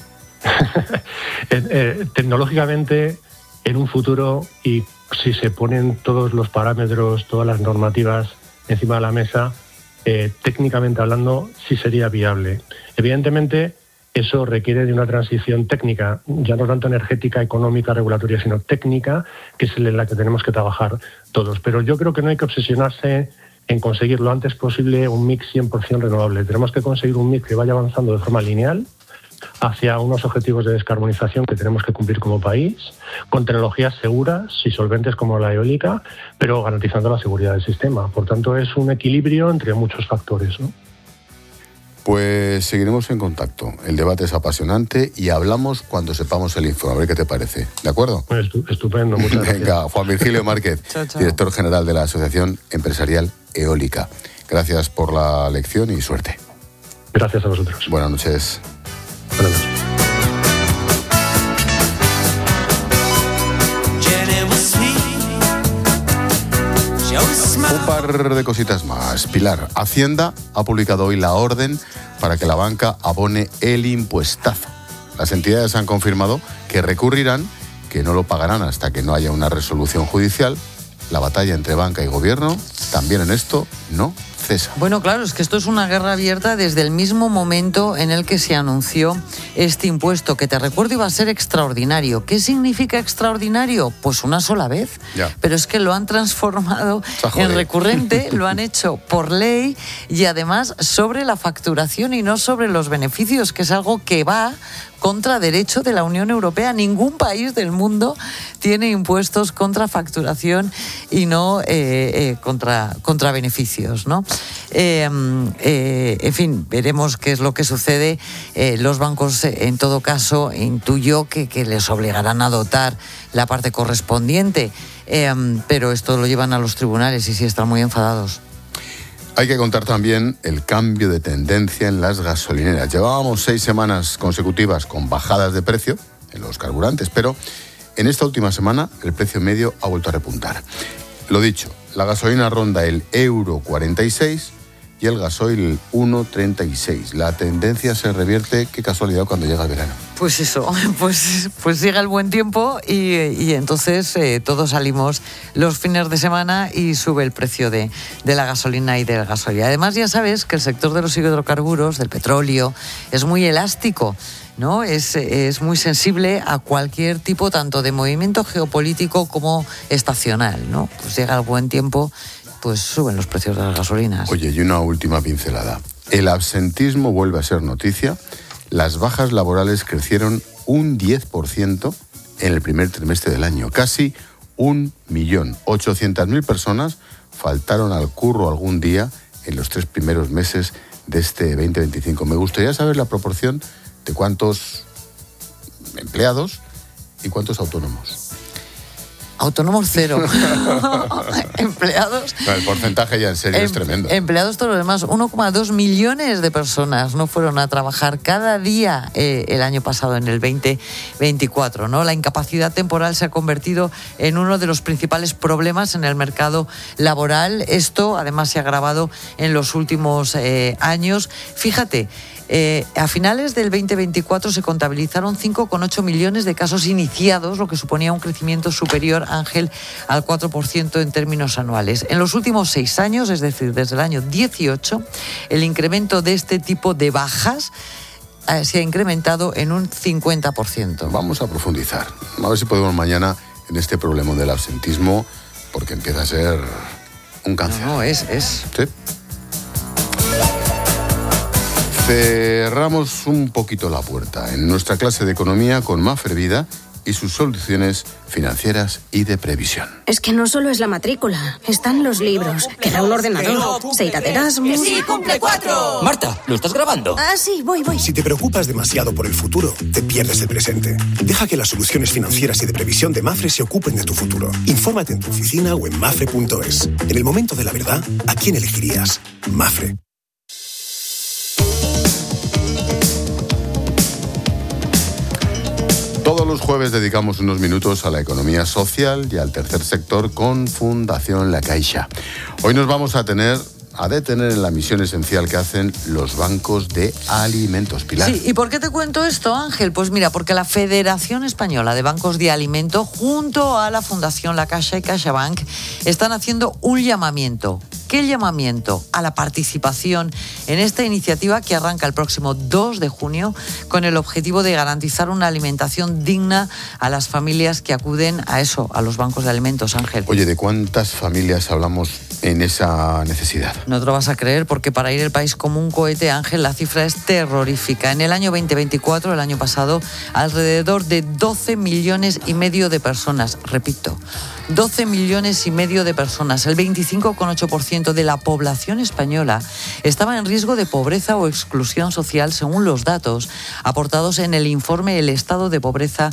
Tecnológicamente, en un futuro, y si se ponen todos los parámetros, todas las normativas encima de la mesa, técnicamente hablando, sí sería viable. Evidentemente, eso requiere de una transición técnica, ya no tanto energética, económica, regulatoria, sino técnica, que es en la que tenemos que trabajar todos. Pero yo creo que no hay que obsesionarse en conseguir lo antes posible un mix 100% renovable. Tenemos que conseguir un mix que vaya avanzando de forma lineal hacia unos objetivos de descarbonización que tenemos que cumplir como país, con tecnologías seguras y solventes como la eólica, pero garantizando la seguridad del sistema. Por tanto, es un equilibrio entre muchos factores, ¿no? Pues seguiremos en contacto. El debate es apasionante y hablamos cuando sepamos el info. A ver qué te parece. ¿De acuerdo? Estupendo, muchas gracias. Venga, Juan Virgilio Márquez, Chao. director general de la Asociación Empresarial Eólica. Gracias por la lección y suerte. Gracias a vosotros. Buenas noches. Buenas noches. Un par de cositas más. Pilar, Hacienda ha publicado hoy la orden para que la banca abone el impuestazo. Las entidades han confirmado que recurrirán, que no lo pagarán hasta que no haya una resolución judicial. La batalla entre banca y gobierno, también en esto, no cesa. Bueno, claro, es que esto es una guerra abierta desde el mismo momento en el que se anunció este impuesto, que te recuerdo iba a ser extraordinario. ¿Qué significa extraordinario? Pues una sola vez. Ya. Pero es que lo han transformado en recurrente, lo han hecho por ley y además sobre la facturación y no sobre los beneficios, que es algo que va contra derecho de la Unión Europea. Ningún país del mundo tiene impuestos contra facturación y no contra beneficios, ¿no? En fin, veremos qué es lo que sucede. Los bancos, en todo caso, intuyo que les obligarán a dotar la parte correspondiente, pero esto lo llevan a los tribunales y sí están muy enfadados. Hay que contar también el cambio de tendencia en las gasolineras. Llevábamos 6 semanas consecutivas con bajadas de precio en los carburantes, pero en esta última semana el precio medio ha vuelto a repuntar. Lo dicho, la gasolina ronda el €46 y el gasoil 1,36. La tendencia se revierte, qué casualidad, cuando llega el verano. Pues eso, pues llega el buen tiempo y entonces todos salimos los fines de semana y sube el precio de la gasolina y del gasoil. Además, ya sabes que el sector de los hidrocarburos, del petróleo, es muy elástico, ¿no? Es muy sensible a cualquier tipo tanto de movimiento geopolítico como estacional, ¿no? Pues llega el buen tiempo, pues suben los precios de las gasolinas. Oye, y una última pincelada. El absentismo vuelve a ser noticia. Las bajas laborales crecieron un 10% en el primer trimestre del año. Casi 1.800.000 personas faltaron al curro algún día en los 3 primeros meses de este 2025. Me gustaría saber la proporción de cuántos empleados y cuántos autónomos. Autónomos 0. Empleados. No, el porcentaje ya en serio es tremendo. Empleados, todo lo demás. 1,2 millones de personas no fueron a trabajar cada día el año pasado, en el 2024, ¿no? La incapacidad temporal se ha convertido en uno de los principales problemas en el mercado laboral. Esto, además, se ha agravado en los últimos años. Fíjate. A finales del 2024 se contabilizaron 5,8 millones de casos iniciados, lo que suponía un crecimiento superior, Ángel, al 4% en términos anuales. En los últimos 6 años, es decir, desde el año 18, el incremento de este tipo de bajas se ha incrementado en un 50%. Vamos a profundizar. A ver si podemos mañana en este problema del absentismo, porque empieza a ser un cáncer. No, es. Sí. Cerramos un poquito la puerta en nuestra clase de economía con Mafre Vida y sus soluciones financieras y de previsión. Es que no solo es la matrícula, están los libros, queda un ordenador, se irá de Erasmus... ¡Sí, cumple 4! Marta, ¿lo estás grabando? Ah, sí, voy. Si te preocupas demasiado por el futuro, te pierdes el presente. Deja que las soluciones financieras y de previsión de Mapfre se ocupen de tu futuro. Infórmate en tu oficina o en mapfre.es. En el momento de la verdad, ¿a quién elegirías? Mapfre. Todos los jueves dedicamos unos minutos a la economía social y al tercer sector con Fundación La Caixa. Hoy nos vamos a detener en la misión esencial que hacen los bancos de alimentos. Pilar. Sí, ¿y por qué te cuento esto, Ángel? Pues mira, porque la Federación Española de Bancos de Alimento, junto a la Fundación La Caixa y CaixaBank, están haciendo un llamamiento. ¿Qué llamamiento? A la participación en esta iniciativa que arranca el próximo 2 de junio con el objetivo de garantizar una alimentación digna a las familias que acuden a los bancos de alimentos, Ángel. Oye, ¿de cuántas familias hablamos en esa necesidad? No te lo vas a creer, porque para ir el país como un cohete, Ángel, la cifra es terrorífica. En el año 2024, el año pasado, alrededor de 12 millones y medio de personas, repito, 12 millones y medio de personas, el 25,8% de la población española estaba en riesgo de pobreza o exclusión social, según los datos aportados en el informe El Estado de Pobreza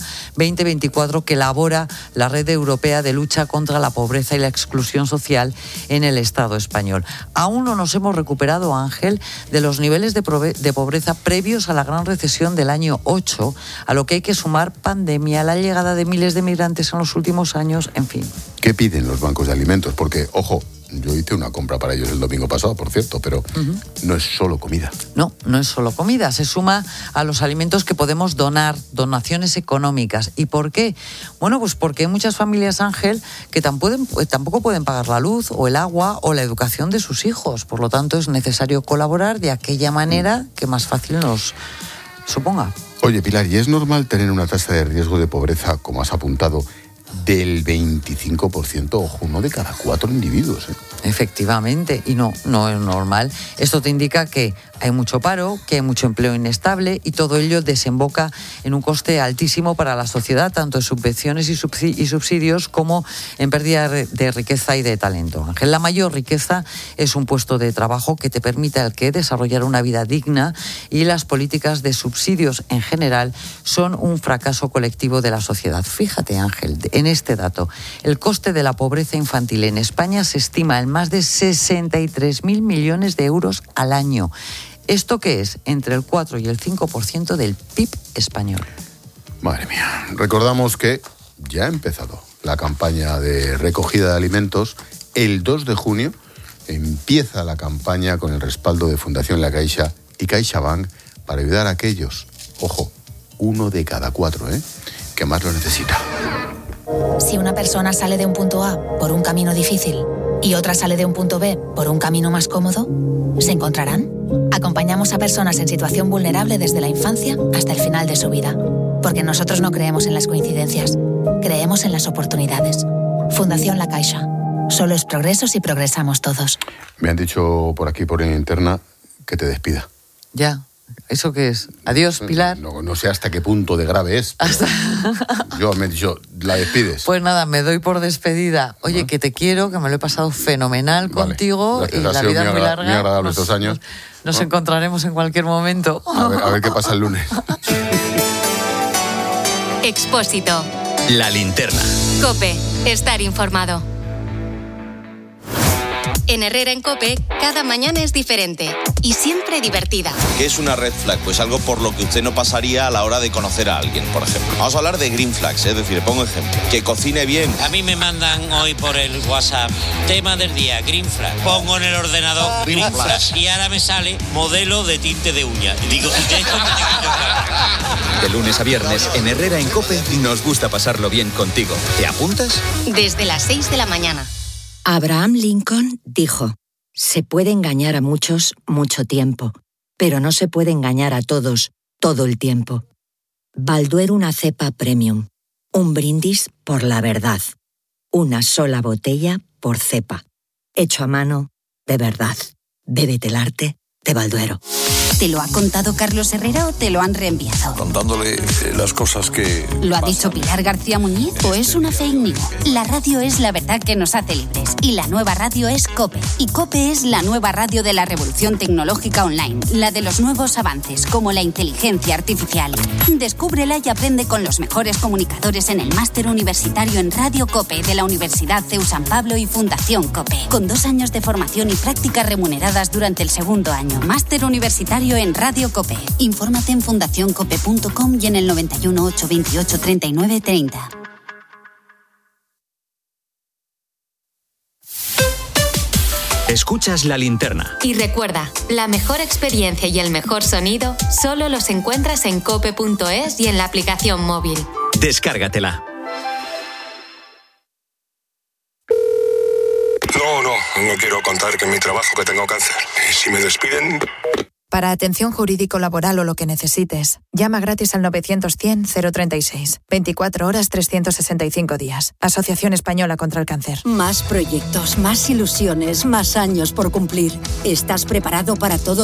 2024 que elabora la Red Europea de Lucha contra la Pobreza y la Exclusión Social en el Estado español. Aún no nos hemos recuperado, Ángel, de los niveles de pobreza previos a la gran recesión del año 8, a lo que hay que sumar pandemia, la llegada de miles de migrantes en los últimos años, en fin. ¿Qué piden los bancos de alimentos? Porque, ojo, yo hice una compra para ellos el domingo pasado, por cierto, pero no es solo comida. No es solo comida, se suma a los alimentos que podemos donar, donaciones económicas. ¿Y por qué? Bueno, pues porque hay muchas familias, Ángel, que tampoco pueden pagar la luz o el agua o la educación de sus hijos. Por lo tanto, es necesario colaborar de aquella manera que más fácil nos suponga. Oye, Pilar, ¿y es normal tener una tasa de riesgo de pobreza, como has apuntado, del 25%, ojo, uno de cada 4 individuos? Efectivamente, y no es normal. Esto te indica que hay mucho paro, que hay mucho empleo inestable y todo ello desemboca en un coste altísimo para la sociedad, tanto en subvenciones y subsidios como en pérdida de riqueza y de talento. Ángel, la mayor riqueza es un puesto de trabajo que te permite al que desarrollar una vida digna, y las políticas de subsidios en general son un fracaso colectivo de la sociedad. Fíjate, Ángel, en este dato, el coste de la pobreza infantil en España se estima en más de 63.000 millones de euros al año. ¿Esto qué es? Entre el 4 y el 5% del PIB español. Madre mía. Recordamos que ya ha empezado la campaña de recogida de alimentos. El 2 de junio empieza la campaña con el respaldo de Fundación La Caixa y CaixaBank para ayudar a aquellos, ojo, 1 de cada 4, que más lo necesita. Si una persona sale de un punto A por un camino difícil y otra sale de un punto B por un camino más cómodo, ¿se encontrarán? Acompañamos a personas en situación vulnerable desde la infancia hasta el final de su vida, porque nosotros no creemos en las coincidencias, creemos en las oportunidades. Fundación La Caixa. Solo es progreso si progresamos todos. Me han dicho por aquí, por interna, que te despida. Ya. ¿Eso qué es? Adiós, Pilar. No sé hasta qué punto de grave es. Yo me he dicho, ¿la despides? Pues nada, me doy por despedida. Oye, que te quiero, que me lo he pasado fenomenal contigo. Gracias, y la vida es muy larga. Muy agradable estos años. Nos encontraremos en cualquier momento. A ver qué pasa el lunes. Expósito. La linterna. COPE. Estar informado. En Herrera en COPE, cada mañana es diferente y siempre divertida. ¿Qué es una red flag? Pues algo por lo que usted no pasaría a la hora de conocer a alguien, por ejemplo. Vamos a hablar de green flags, es decir, pongo ejemplo. Que cocine bien. A mí me mandan hoy por el WhatsApp, tema del día, green flag. Pongo en el ordenador green flag y ahora me sale modelo de tinte de uña. Y digo, ¿y esto De lunes a viernes, en Herrera en COPE, nos gusta pasarlo bien contigo. ¿Te apuntas? Desde las 6 de la mañana. Abraham Lincoln dijo: se puede engañar a muchos mucho tiempo, pero no se puede engañar a todos todo el tiempo. Balduero, una cepa premium. Un brindis por la verdad. Una sola botella por cepa. Hecho a mano, de verdad. Bébete el arte de Balduero. ¿Te lo ha contado Carlos Herrera o te lo han reenviado? Contándole las cosas que... ¿Lo ha dicho Pilar García Muñiz o es una fake news? La radio es la verdad que nos hace libres y la nueva radio es COPE. Y COPE es la nueva radio de la revolución tecnológica online, la de los nuevos avances como la inteligencia artificial. Descúbrela y aprende con los mejores comunicadores en el máster universitario en Radio COPE de la Universidad CEU San Pablo y Fundación COPE, con 2 años de formación y prácticas remuneradas durante el segundo año. Máster universitario en Radio COPE. Infórmate en fundacioncope.com y en el 91 828 39 30. Escuchas La Linterna. Y recuerda, la mejor experiencia y el mejor sonido solo los encuentras en cope.es y en la aplicación móvil. Descárgatela. No quiero contar que en mi trabajo que tengo cáncer. Y si me despiden... Para atención jurídico-laboral o lo que necesites, llama gratis al 900-100-036. 24 horas, 365 días. Asociación Española contra el Cáncer. Más proyectos, más ilusiones, más años por cumplir. ¿Estás preparado para todo